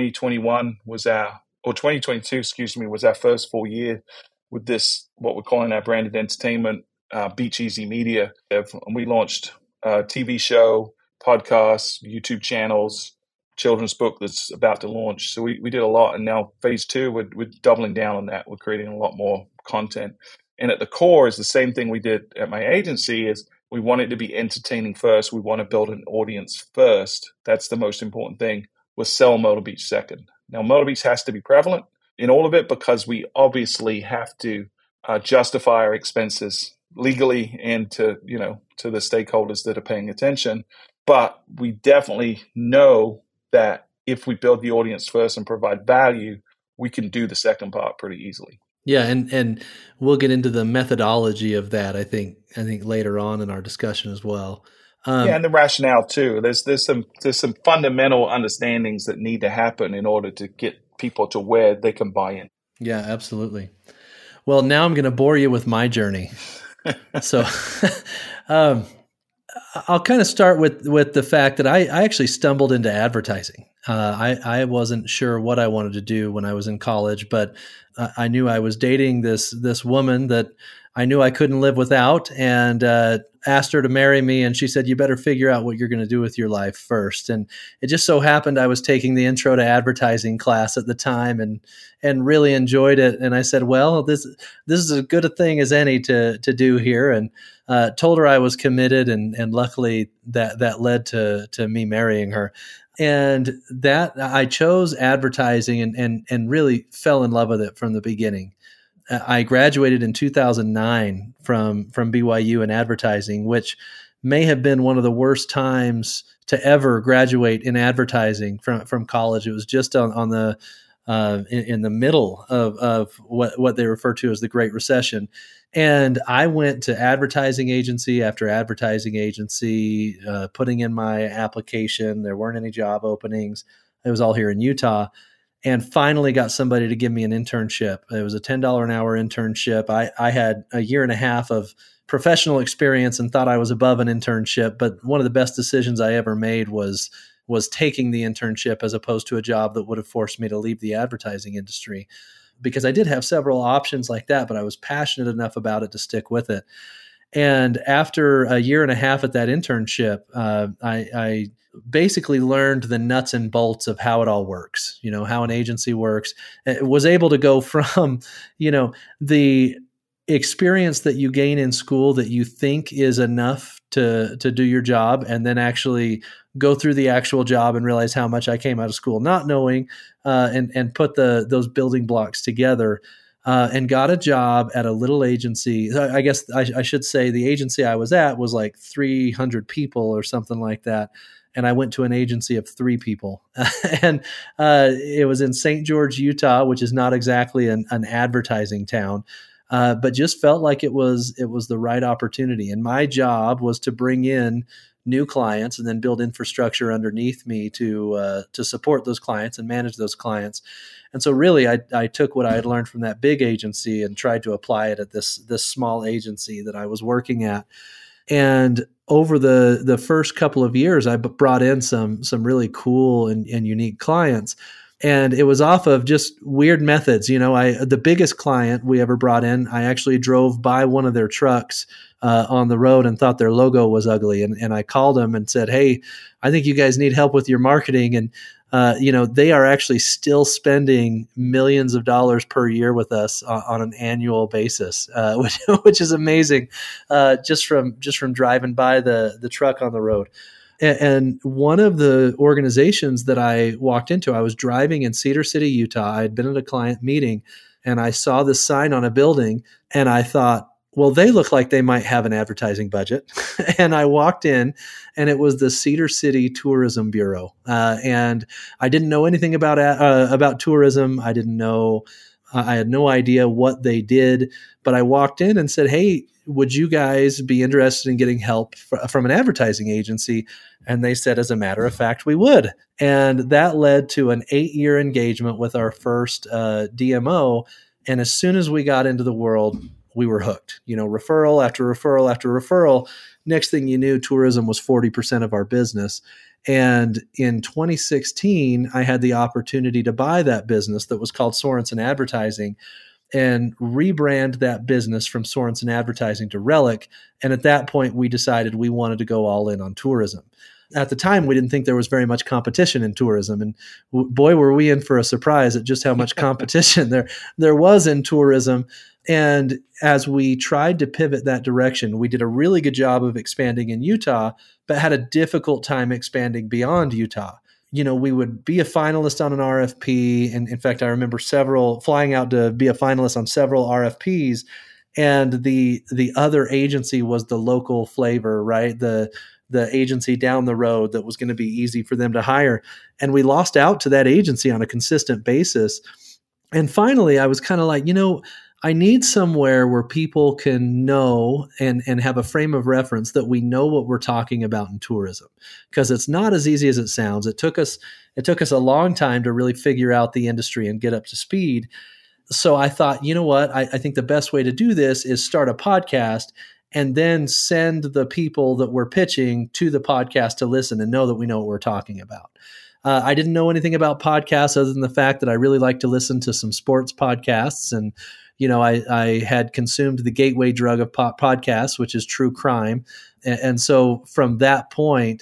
Speaker 1: 2021 was our, or 2022, excuse me, was our first full year with this, what we're calling our branded entertainment, Beach Easy Media. And we launched a TV show, podcasts, YouTube channels, children's book that's about to launch. So we did a lot. And now phase two, we're doubling down on that. We're creating a lot more content. And at the core is the same thing we did at my agency is we want it to be entertaining first. We want to build an audience first. That's the most important thing. We'll sell Myrtle Beach second. Now, Myrtle Beach has to be prevalent in all of it because we obviously have to justify our expenses legally and to the stakeholders that are paying attention. But we definitely know that if we build the audience first and provide value, we can do the second part pretty easily.
Speaker 2: Yeah, and we'll get into the methodology of that, I think later on in our discussion as well.
Speaker 1: And the rationale too. There's some fundamental understandings that need to happen in order to get people to where they can buy in.
Speaker 2: Yeah, absolutely. Well, now I'm going to bore you with my journey. So I'll kind of start with the fact that I actually stumbled into advertising. I wasn't sure what I wanted to do when I was in college, but I knew I was dating this woman that I knew I couldn't live without, and asked her to marry me. And she said, "You better figure out what you're going to do with your life first." And it just so happened I was taking the intro to advertising class at the time, and really enjoyed it. And I said, "Well, this is as good a thing as any to do here." And told her I was committed, and luckily that led to me marrying her. And that I chose advertising and really fell in love with it from the beginning. I graduated in 2009 from BYU in advertising, which may have been one of the worst times to ever graduate in advertising from college. It was just on the in the middle of what they refer to as the Great Recession. And I went to advertising agency after advertising agency, putting in my application. There weren't any job openings. It was all here in Utah. And finally got somebody to give me an internship. It was a $10 an hour internship. I had a year and a half of professional experience and thought I was above an internship. But one of the best decisions I ever made was taking the internship as opposed to a job that would have forced me to leave the advertising industry, because I did have several options like that, but I was passionate enough about it to stick with it. And after a year and a half at that internship, I basically learned the nuts and bolts of how it all works, how an agency works. It was able to go from, the experience that you gain in school that you think is enough to do your job, and then actually go through the actual job and realize how much I came out of school not knowing, and put those building blocks together, and got a job at a little agency. I guess I should say the agency I was at was like 300 people or something like that. And I went to an agency of 3 people. And it was in St. George, Utah, which is not exactly an advertising town, but just felt like it was the right opportunity. And my job was to bring in new clients and then build infrastructure underneath me to support those clients and manage those clients. And so really I took what I had learned from that big agency and tried to apply it at this small agency that I was working at. And over the first couple of years, I brought in some really cool and unique clients. And it was off of just weird methods. The biggest client we ever brought in, I actually drove by one of their trucks on the road and thought their logo was ugly. And I called them and said, "Hey, I think you guys need help with your marketing." And they are actually still spending millions of dollars per year with us on an annual basis, which is amazing, just from driving by the truck on the road. And one of the organizations that I walked into, I was driving in Cedar City, Utah. I had been at a client meeting, and I saw this sign on a building, and I thought, well, they look like they might have an advertising budget. And I walked in, and it was the Cedar City Tourism Bureau. And I didn't know anything about tourism. I didn't know. I had no idea what they did. But I walked in and said, "Hey, would you guys be interested in getting help from an advertising agency?" And they said, as a matter of fact, we would. And that led to an 8-year engagement with our first DMO. And as soon as we got into the world, we were hooked. Referral after referral after referral. Next thing you knew, tourism was 40% of our business. And in 2016, I had the opportunity to buy that business that was called Sorensen Advertising and rebrand that business from Sorensen Advertising to Relic. And at that point, we decided we wanted to go all in on tourism. At the time, we didn't think there was very much competition in tourism. And boy, were we in for a surprise at just how much competition there was in tourism. And as we tried to pivot that direction, we did a really good job of expanding in Utah, but had a difficult time expanding beyond Utah. We would be a finalist on an RFP. And in fact, I remember flying out to be a finalist on several RFPs. And the other agency was the local flavor, right? The agency down the road that was going to be easy for them to hire. And we lost out to that agency on a consistent basis. And finally, I was kind of like, I need somewhere where people can know and have a frame of reference that we know what we're talking about in tourism, because it's not as easy as it sounds. It took us a long time to really figure out the industry and get up to speed. So I thought, you know what? I think the best way to do this is start a podcast and then send the people that we're pitching to the podcast to listen and know that we know what we're talking about. I didn't know anything about podcasts other than the fact that I really like to listen to some sports podcasts. And I had consumed the gateway drug of podcasts, which is true crime. And so from that point,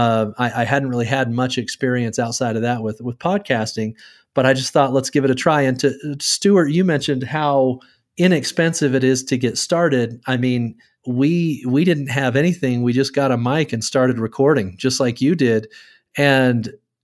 Speaker 2: I hadn't really had much experience outside of that with podcasting, but I just thought, let's give it a try. And to Stuart, you mentioned how inexpensive it is to get started. I mean, we didn't have anything. We just got a mic and started recording just like you did. And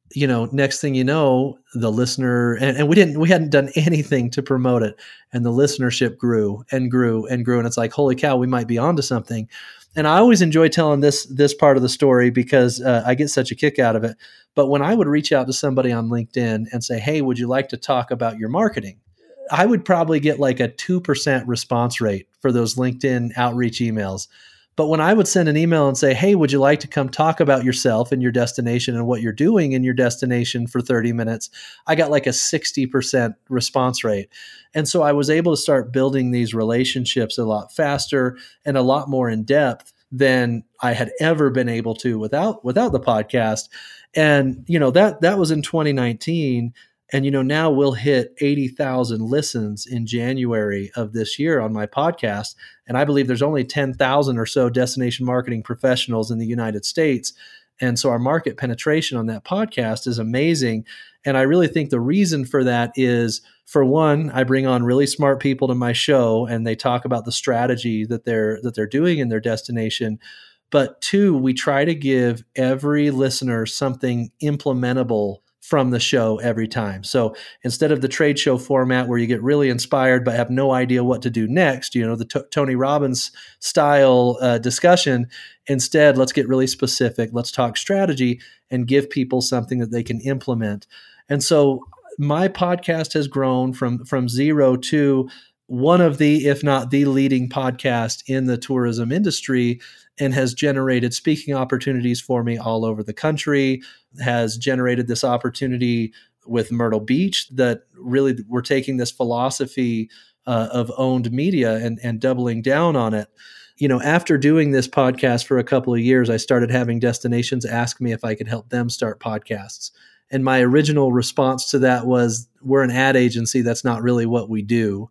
Speaker 2: next thing you know, the listener, and we hadn't done anything to promote it. And the listenership grew and grew and grew. And it's like, holy cow, we might be onto something. And I always enjoy telling this part of the story because I get such a kick out of it. But when I would reach out to somebody on LinkedIn and say, hey, would you like to talk about your marketing? I would probably get like a 2% response rate for those LinkedIn outreach emails. But when I would send an email and say, hey, would you like to come talk about yourself and your destination and what you're doing in your destination for 30 minutes, I got like a 60% response rate. And so I was able to start building these relationships a lot faster and a lot more in depth than I had ever been able to without the podcast. And, that was in 2019. And, now we'll hit 80,000 listens in January of this year on my podcast. And I believe there's only 10,000 or so destination marketing professionals in the United States. And so our market penetration on that podcast is amazing. And I really think the reason for that is, for one, I bring on really smart people to my show and they talk about the strategy that they're doing in their destination. But two, we try to give every listener something implementable from the show every time. So instead of the trade show format where you get really inspired but have no idea what to do next, the Tony Robbins style discussion, instead, let's get really specific. Let's talk strategy and give people something that they can implement. And so my podcast has grown from zero to one of the, if not the leading podcast in the tourism industry, and has generated speaking opportunities for me all over the country, has generated this opportunity with Myrtle Beach that really we're taking this philosophy of owned media and doubling down on it. After doing this podcast for a couple of years, I started having destinations ask me if I could help them start podcasts. And my original response to that was, we're an ad agency. That's not really what we do.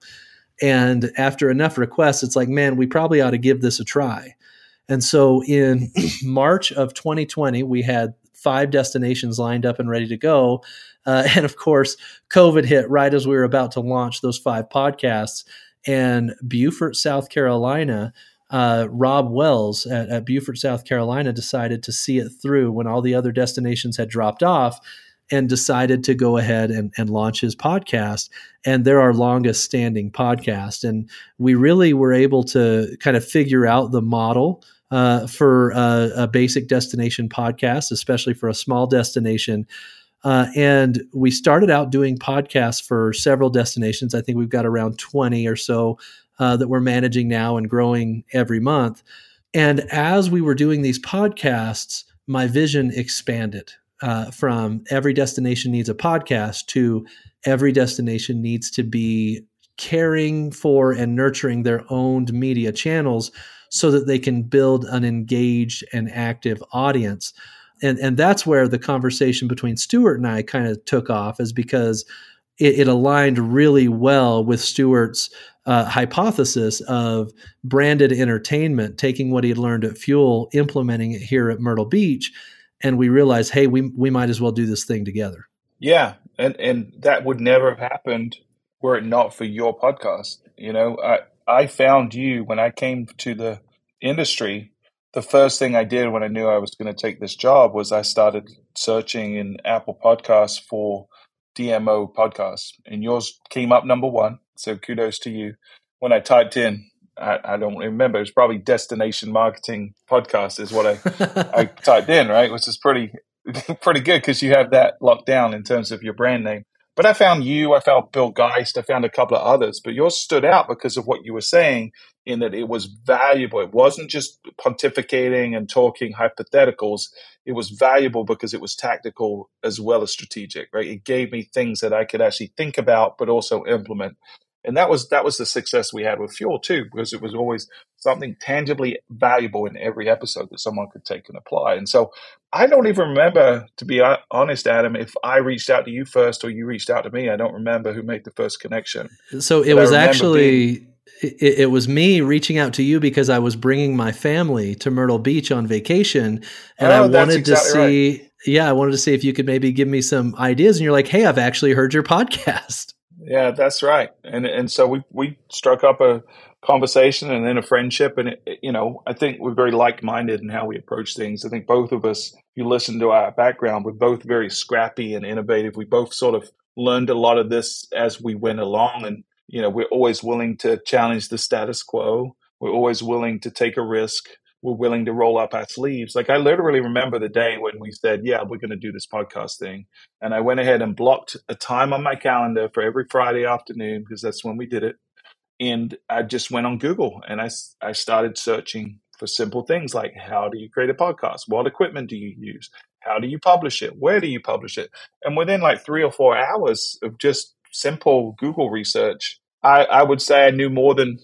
Speaker 2: And after enough requests, it's like, man, we probably ought to give this a try. And so in March of 2020, we had 5 destinations lined up and ready to go. And of course, COVID hit right as we were about to launch those 5 podcasts. And Beaufort, South Carolina, Rob Wells at Beaufort, South Carolina, decided to see it through when all the other destinations had dropped off, and decided to go ahead and launch his podcast. And they're our longest standing podcast. And we really were able to kind of figure out the model for a basic destination podcast, especially for a small destination. And we started out doing podcasts for several destinations. I think we've got around 20 or so that we're managing now and growing every month. And as we were doing these podcasts, my vision expanded from every destination needs a podcast to every destination needs to be caring for and nurturing their owned media channels so that they can build an engaged and active audience. And that's where the conversation between Stuart and I kind of took off, is because it aligned really well with Stuart's hypothesis of branded entertainment, taking what he had learned at Fuel, implementing it here at Myrtle Beach. And we realized, hey, we might as well do this thing together.
Speaker 1: Yeah. And that would never have happened were it not for your podcast. I found you when I came to the industry. The first thing I did when I knew I was going to take this job was I started searching in Apple Podcasts for DMO podcasts, and yours came up number 1. So kudos to you. When I typed in, I don't remember, it was probably Destination Marketing Podcast is what I typed in, right? Which is pretty good because you have that locked down in terms of your brand name. But I found you, I found Bill Geist, I found a couple of others, but yours stood out because of what you were saying, in that it was valuable. It wasn't just pontificating and talking hypotheticals. It was valuable because it was tactical as well as strategic, right? It gave me things that I could actually think about, but also implement. And that was the success we had with Fuel too, because it was always something tangibly valuable in every episode that someone could take and apply. And so I don't even remember, to be honest, Adam, if I reached out to you first or you reached out to me. I don't remember who made the first connection.
Speaker 2: So it was actually, it was me reaching out to you because I was bringing my family to Myrtle Beach on vacation. And I wanted to see, right. Yeah, I wanted to see if you could maybe give me some ideas. And you're like, hey, I've actually heard your podcast.
Speaker 1: Yeah, that's right. And so we struck up a conversation and then a friendship. And, I think we're very like-minded in how we approach things. I think both of us, if you listen to our background, we're both very scrappy and innovative. We both sort of learned a lot of this as we went along. And, we're always willing to challenge the status quo. We're always willing to take a risk. We're willing to roll up our sleeves. Like I literally remember the day when we said, yeah, we're going to do this podcast thing. And I went ahead and blocked a time on my calendar for every Friday afternoon, because that's when we did it. And I just went on Google and I started searching for simple things like, how do you create a podcast? What equipment do you use? How do you publish it? Where do you publish it? And within like 3 or 4 hours of just simple Google research, I would say I knew more than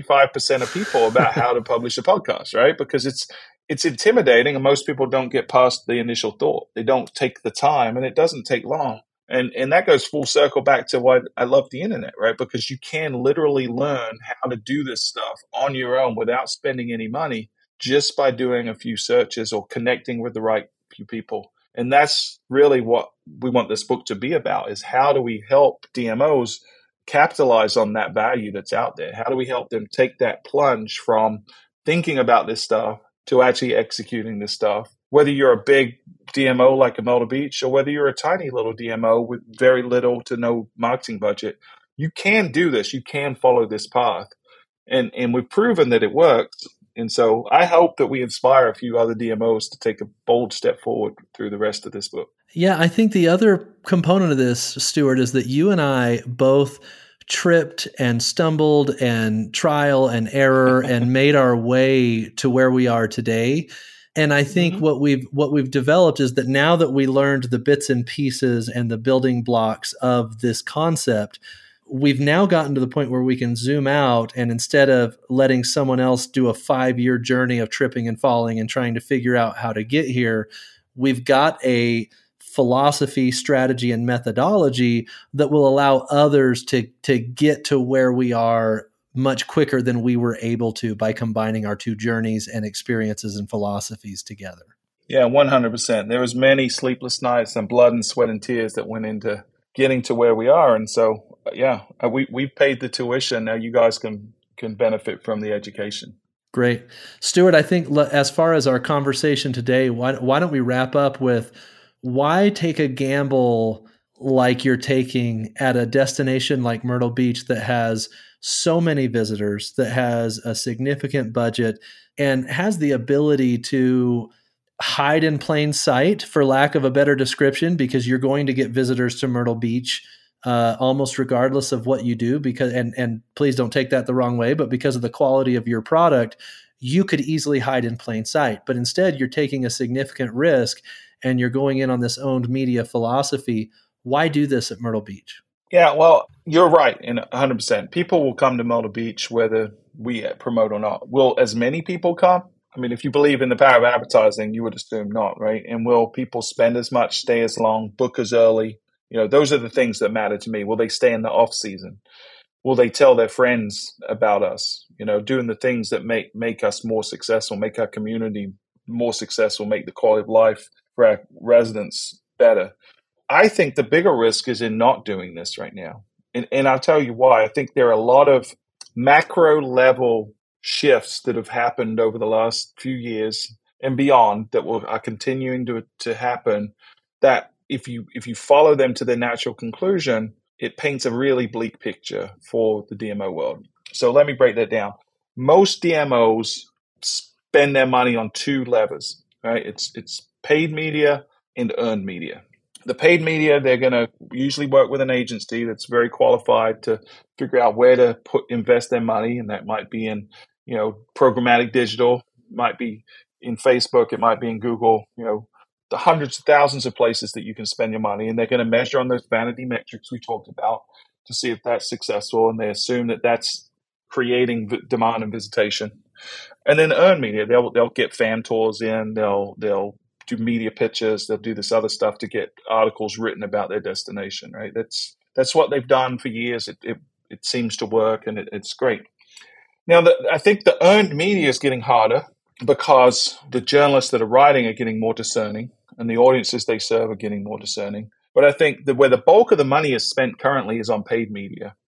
Speaker 1: 85% of people about how to publish a podcast, right? Because it's intimidating and most people don't get past the initial thought. They don't take the time, and it doesn't take long. And that goes full circle back to why I love the internet, right? Because you can literally learn how to do this stuff on your own without spending any money, just by doing a few searches or connecting with the right few people. And that's really what we want this book to be about, is how do we help DMOs capitalize on that value that's out there? How do we help them take that plunge from thinking about this stuff to actually executing this stuff? Whether you're a big DMO like a Myrtle Beach, or whether you're a tiny little DMO with very little to no marketing budget, you can do this. You can follow this path. And we've proven that it works. And so I hope that we inspire a few other DMOs to take a bold step forward through the rest of this book.
Speaker 2: Yeah, I think the other component of this, Stuart, is that you and I both tripped and stumbled and trial and error and made our way to where we are today. And I think what we've developed is that now that we learned the bits and pieces and the building blocks of this concept, we've now gotten to the point where we can zoom out, and instead of letting someone else do a 5-year journey of tripping and falling and trying to figure out how to get here, we've got a philosophy, strategy, and methodology that will allow others to get to where we are much quicker than we were able to by combining our two journeys and experiences and philosophies together.
Speaker 1: Yeah, 100%. There was many sleepless nights and blood and sweat and tears that went into getting to where we are. And so, yeah, we've paid the tuition. Now you guys can benefit from the education.
Speaker 2: Great. Stuart, I think as far as our conversation today, why don't we wrap up with, why take a gamble like you're taking at a destination like Myrtle Beach that has so many visitors, that has a significant budget, and has the ability to hide in plain sight, for lack of a better description, because you're going to get visitors to Myrtle Beach almost regardless of what you do, because and please don't take that the wrong way, but because of the quality of your product, you could easily hide in plain sight. But instead, you're taking a significant risk and you're going in on this owned media philosophy. Why do this at Myrtle Beach?
Speaker 1: Yeah, well, you're right, and 100%. People will come to Myrtle Beach whether we promote or not. Will as many people come? I mean, if you believe in the power of advertising, you would assume not, right? And will people spend as much, stay as long, book as early? Those are the things that matter to me. Will they stay in the off season? Will they tell their friends about us? Doing the things that make us more successful, make our community more successful, make the quality of life for our residents better. I think the bigger risk is in not doing this right now. And I'll tell you why. I think there are a lot of macro level shifts that have happened over the last few years and beyond that are continuing to happen, that if you follow them to their natural conclusion, it paints a really bleak picture for the DMO world. So let me break that down. Most DMOs spend their money on two levers, right? It's paid media and earned media. The paid media, they're going to usually work with an agency that's very qualified to figure out where to invest their money, and that might be in programmatic digital, might be in Facebook, it might be in Google, the hundreds of thousands of places that you can spend your money, and they're going to measure on those vanity metrics we talked about to see if that's successful, and they assume that that's creating demand and visitation. And then earned media, they'll get fan tours in, they'll do media pitches, they'll do this other stuff to get articles written about their destination, right? That's what they've done for years. It seems to work, and it's great. Now, I think the earned media is getting harder because the journalists that are writing are getting more discerning, and the audiences they serve are getting more discerning. But I think that where the bulk of the money is spent currently is on paid media.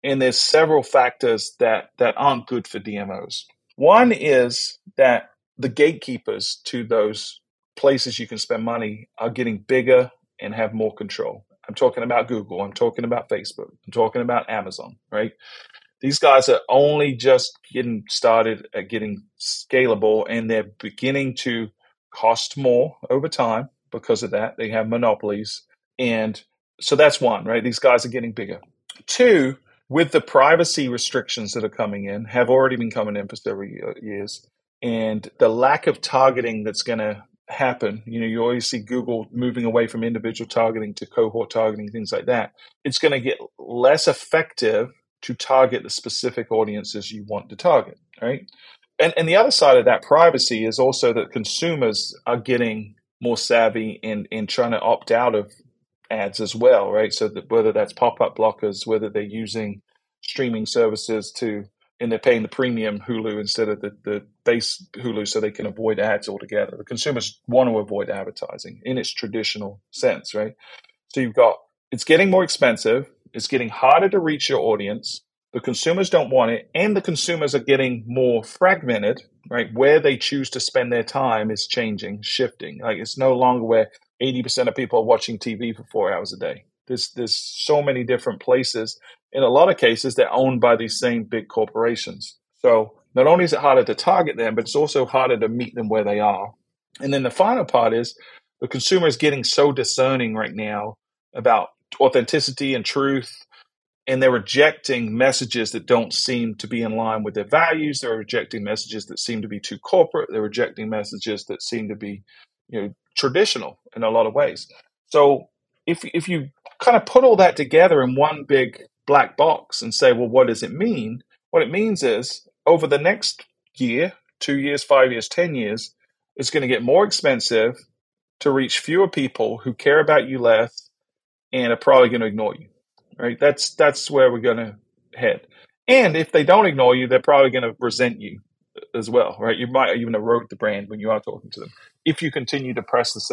Speaker 1: And there's several factors that aren't good for DMOs. One is that the gatekeepers to those places you can spend money are getting bigger and have more control. I'm talking about Google. I'm talking about Facebook. I'm talking about Amazon, right? These guys are only just getting started at getting scalable, and they're beginning to cost more over time because of that. They have monopolies. And so that's one, right? These guys are getting bigger. Two, with the privacy restrictions that are coming in, have already been coming in for several years, and the lack of targeting that's going to happen, you always see Google moving away from individual targeting to cohort targeting, things like that. It's going to get less effective to target the specific audiences you want to target, right? And the other side of that privacy is also that consumers are getting more savvy in trying to opt out of ads as well, right? So that whether that's pop-up blockers, whether they're using streaming services and they're paying the premium Hulu instead of the base Hulu so they can avoid ads altogether. The consumers want to avoid advertising in its traditional sense, right? So it's getting more expensive. It's getting harder to reach your audience. The consumers don't want it, and the consumers are getting more fragmented, right? Where they choose to spend their time is changing, shifting. Like it's no longer where 80% of people are watching TV for 4 hours a day. There's so many different places. In a lot of cases, they're owned by these same big corporations. So not only is it harder to target them, but it's also harder to meet them where they are. And then the final part is the consumer is getting so discerning right now about authenticity and truth, and they're rejecting messages that don't seem to be in line with their values. They're rejecting messages that seem to be too corporate. They're rejecting messages that seem to be, traditional in a lot of ways. So if you kind of put all that together in one big black box and say, well, what does it mean? What it means is over the next year, 2 years, 5 years, 10 years, it's going to get more expensive to reach fewer people who care about you less and are probably going to ignore you, right? That's where we're going to head. And if they don't ignore you, they're probably going to resent you as well, right? You might even erode the brand when you are talking to them if you continue to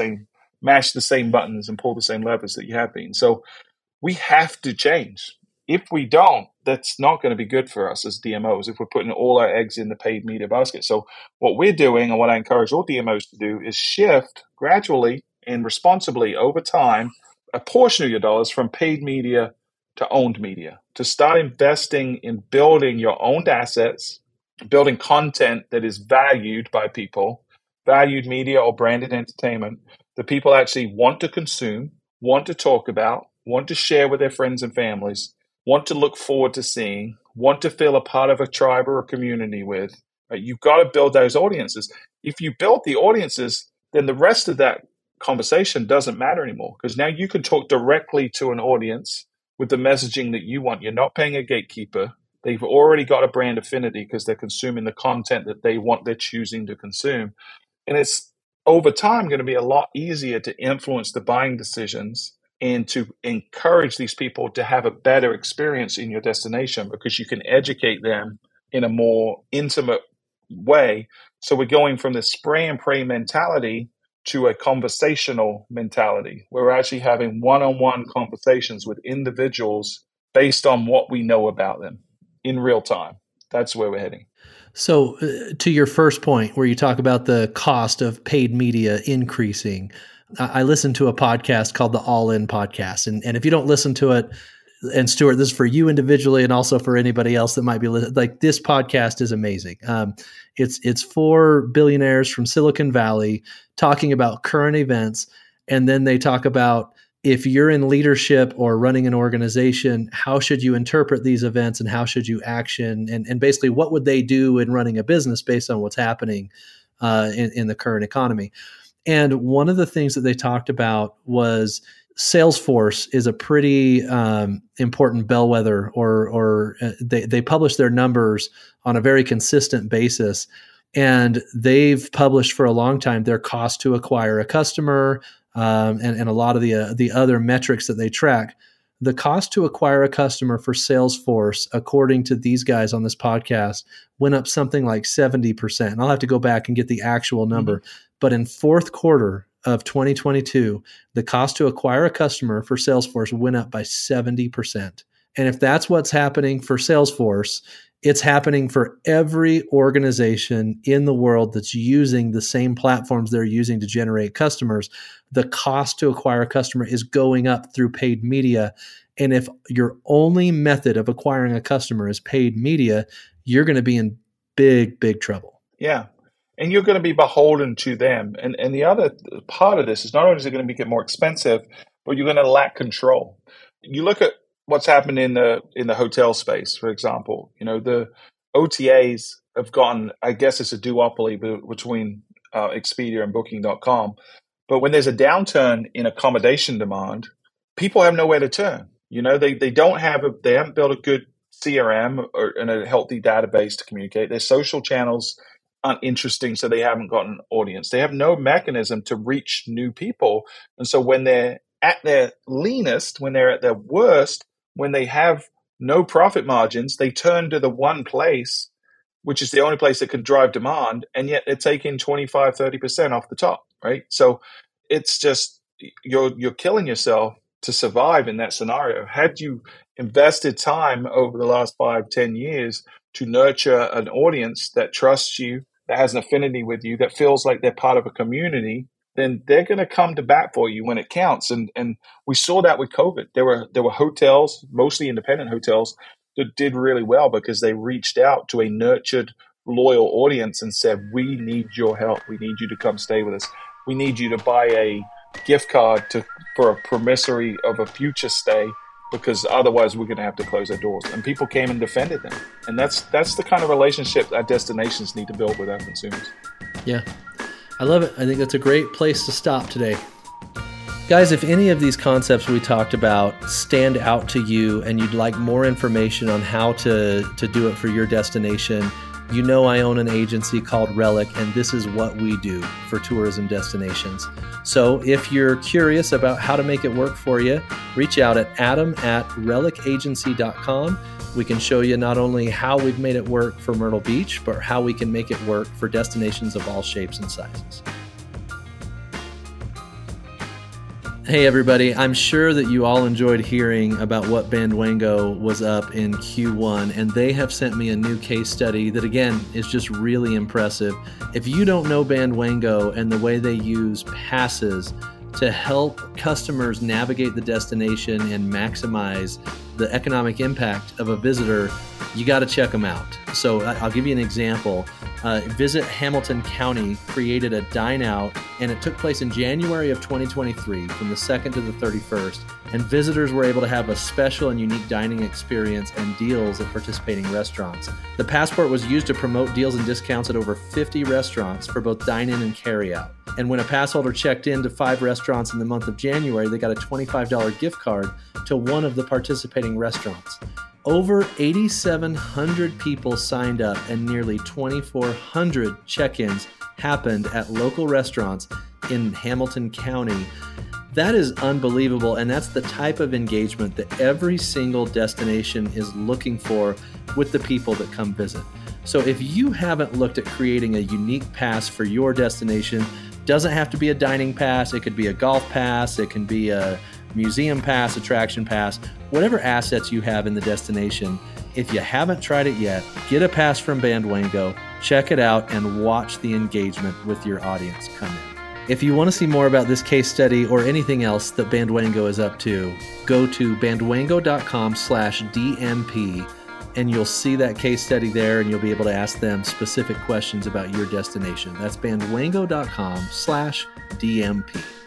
Speaker 1: mash the same buttons and pull the same levers that you have been. So we have to change. If we don't, that's not going to be good for us as DMOs if we're putting all our eggs in the paid media basket. So what we're doing, and what I encourage all DMOs to do, is shift gradually and responsibly over time a portion of your dollars from paid media to owned media, to start investing in building your owned assets, building content that is valued by people, valued media or branded entertainment that people actually want to consume, want to talk about, want to share with their friends and families, want to look forward to seeing, want to feel a part of a tribe or a community with. Right? You've got to build those audiences. If you build the audiences, then the rest of that conversation doesn't matter anymore, because now you can talk directly to an audience with the messaging that you want. You're not paying a gatekeeper. They've already got a brand affinity because they're consuming the content that they want, they're choosing to consume. And it's over time going to be a lot easier to influence the buying decisions and to encourage these people to have a better experience in your destination because you can educate them in a more intimate way. So we're going from the spray and pray mentality to a conversational mentality where we're actually having one-on-one conversations with individuals based on what we know about them in real time. That's where we're heading.
Speaker 2: So to your first point where you talk about the cost of paid media increasing, I listened to a podcast called the All In Podcast. And if you don't listen to it, and Stuart, this is for you individually and also for anybody else that might be listening, like this podcast is amazing. It's for billionaires from Silicon Valley talking about current events. And then they talk about if you're in leadership or running an organization, how should you interpret these events and how should you action? And basically, what would they do in running a business based on what's happening in the current economy? And one of the things that they talked about was Salesforce is a pretty important bellwether, or they publish their numbers on a very consistent basis. And they've published for a long time their cost to acquire a customer, and a lot of the other metrics that they track. The cost to acquire a customer for Salesforce, according to these guys on this podcast, went up something like 70%. And I'll have to go back and get the actual number. Mm-hmm. But in fourth quarter of 2022, the cost to acquire a customer for Salesforce went up by 70%. And if that's what's happening for Salesforce, it's happening for every organization in the world that's using the same platforms they're using to generate customers. The cost to acquire a customer is going up through paid media. And if your only method of acquiring a customer is paid media, you're going to be in big, big trouble.
Speaker 1: Yeah. And you're going to be beholden to them. And the other part of this is not only is it going to make it more expensive, but you're going to lack control. You look at what's happened in the hotel space, for example. The OTAs have gotten, I guess it's a duopoly between Expedia and Booking.com. But when there's a downturn in accommodation demand, people have nowhere to turn. They haven't built a good CRM and a healthy database to communicate. Their social channels aren't interesting, so they haven't got an audience. They have no mechanism to reach new people. And so when they're at their leanest, when they're at their worst, when they have no profit margins, they turn to the one place, which is the only place that can drive demand, and yet they're taking 25, 30% off the top, right? So it's just, you're killing yourself to survive in that scenario. Had you invested time over the last 5-10 years to nurture an audience that trusts you, that has an affinity with you, that feels like they're part of a community, then they're going to come to bat for you when it counts. And we saw that with COVID. There were hotels, mostly independent hotels, that did really well because they reached out to a nurtured, loyal audience and said, we need your help. We need you to come stay with us. We need you to buy a gift card for a promissory of a future stay, because otherwise we're going to have to close our doors. And people came and defended them. And that's the kind of relationship our destinations need to build with our consumers.
Speaker 2: Yeah, I love it. I think that's a great place to stop today. Guys, if any of these concepts we talked about stand out to you and you'd like more information on how to do it for your destination, I own an agency called Relic, and this is what we do for tourism destinations. So if you're curious about how to make it work for you, reach out at adam@relicagency.com. We can show you not only how we've made it work for Myrtle Beach, but how we can make it work for destinations of all shapes and sizes. Hey everybody, I'm sure that you all enjoyed hearing about what Bandwango was up in Q1, and they have sent me a new case study that again is just really impressive. If you don't know Bandwango and the way they use passes to help customers navigate the destination and maximize the economic impact of a visitor, you got to check them out. So I'll give you an example. Visit Hamilton County created a dine out, and it took place in January of 2023 from the 2nd to the 31st. And visitors were able to have a special and unique dining experience and deals at participating restaurants. The passport was used to promote deals and discounts at over 50 restaurants for both dine-in and carry-out. And when a pass holder checked into 5 restaurants in the month of January, they got a $25 gift card to one of the participating restaurants. Over 8,700 people signed up and nearly 2,400 check-ins happened at local restaurants in Hamilton County. That is unbelievable, and that's the type of engagement that every single destination is looking for with the people that come visit. So if you haven't looked at creating a unique pass for your destination, doesn't have to be a dining pass, it could be a golf pass, it can be a museum pass, attraction pass, whatever assets you have in the destination. If you haven't tried it yet, get a pass from Bandwango, check it out, and watch the engagement with your audience come in. If you want to see more about this case study or anything else that Bandwango is up to, go to bandwango.com/DMP and you'll see that case study there, and you'll be able to ask them specific questions about your destination. That's bandwango.com/DMP.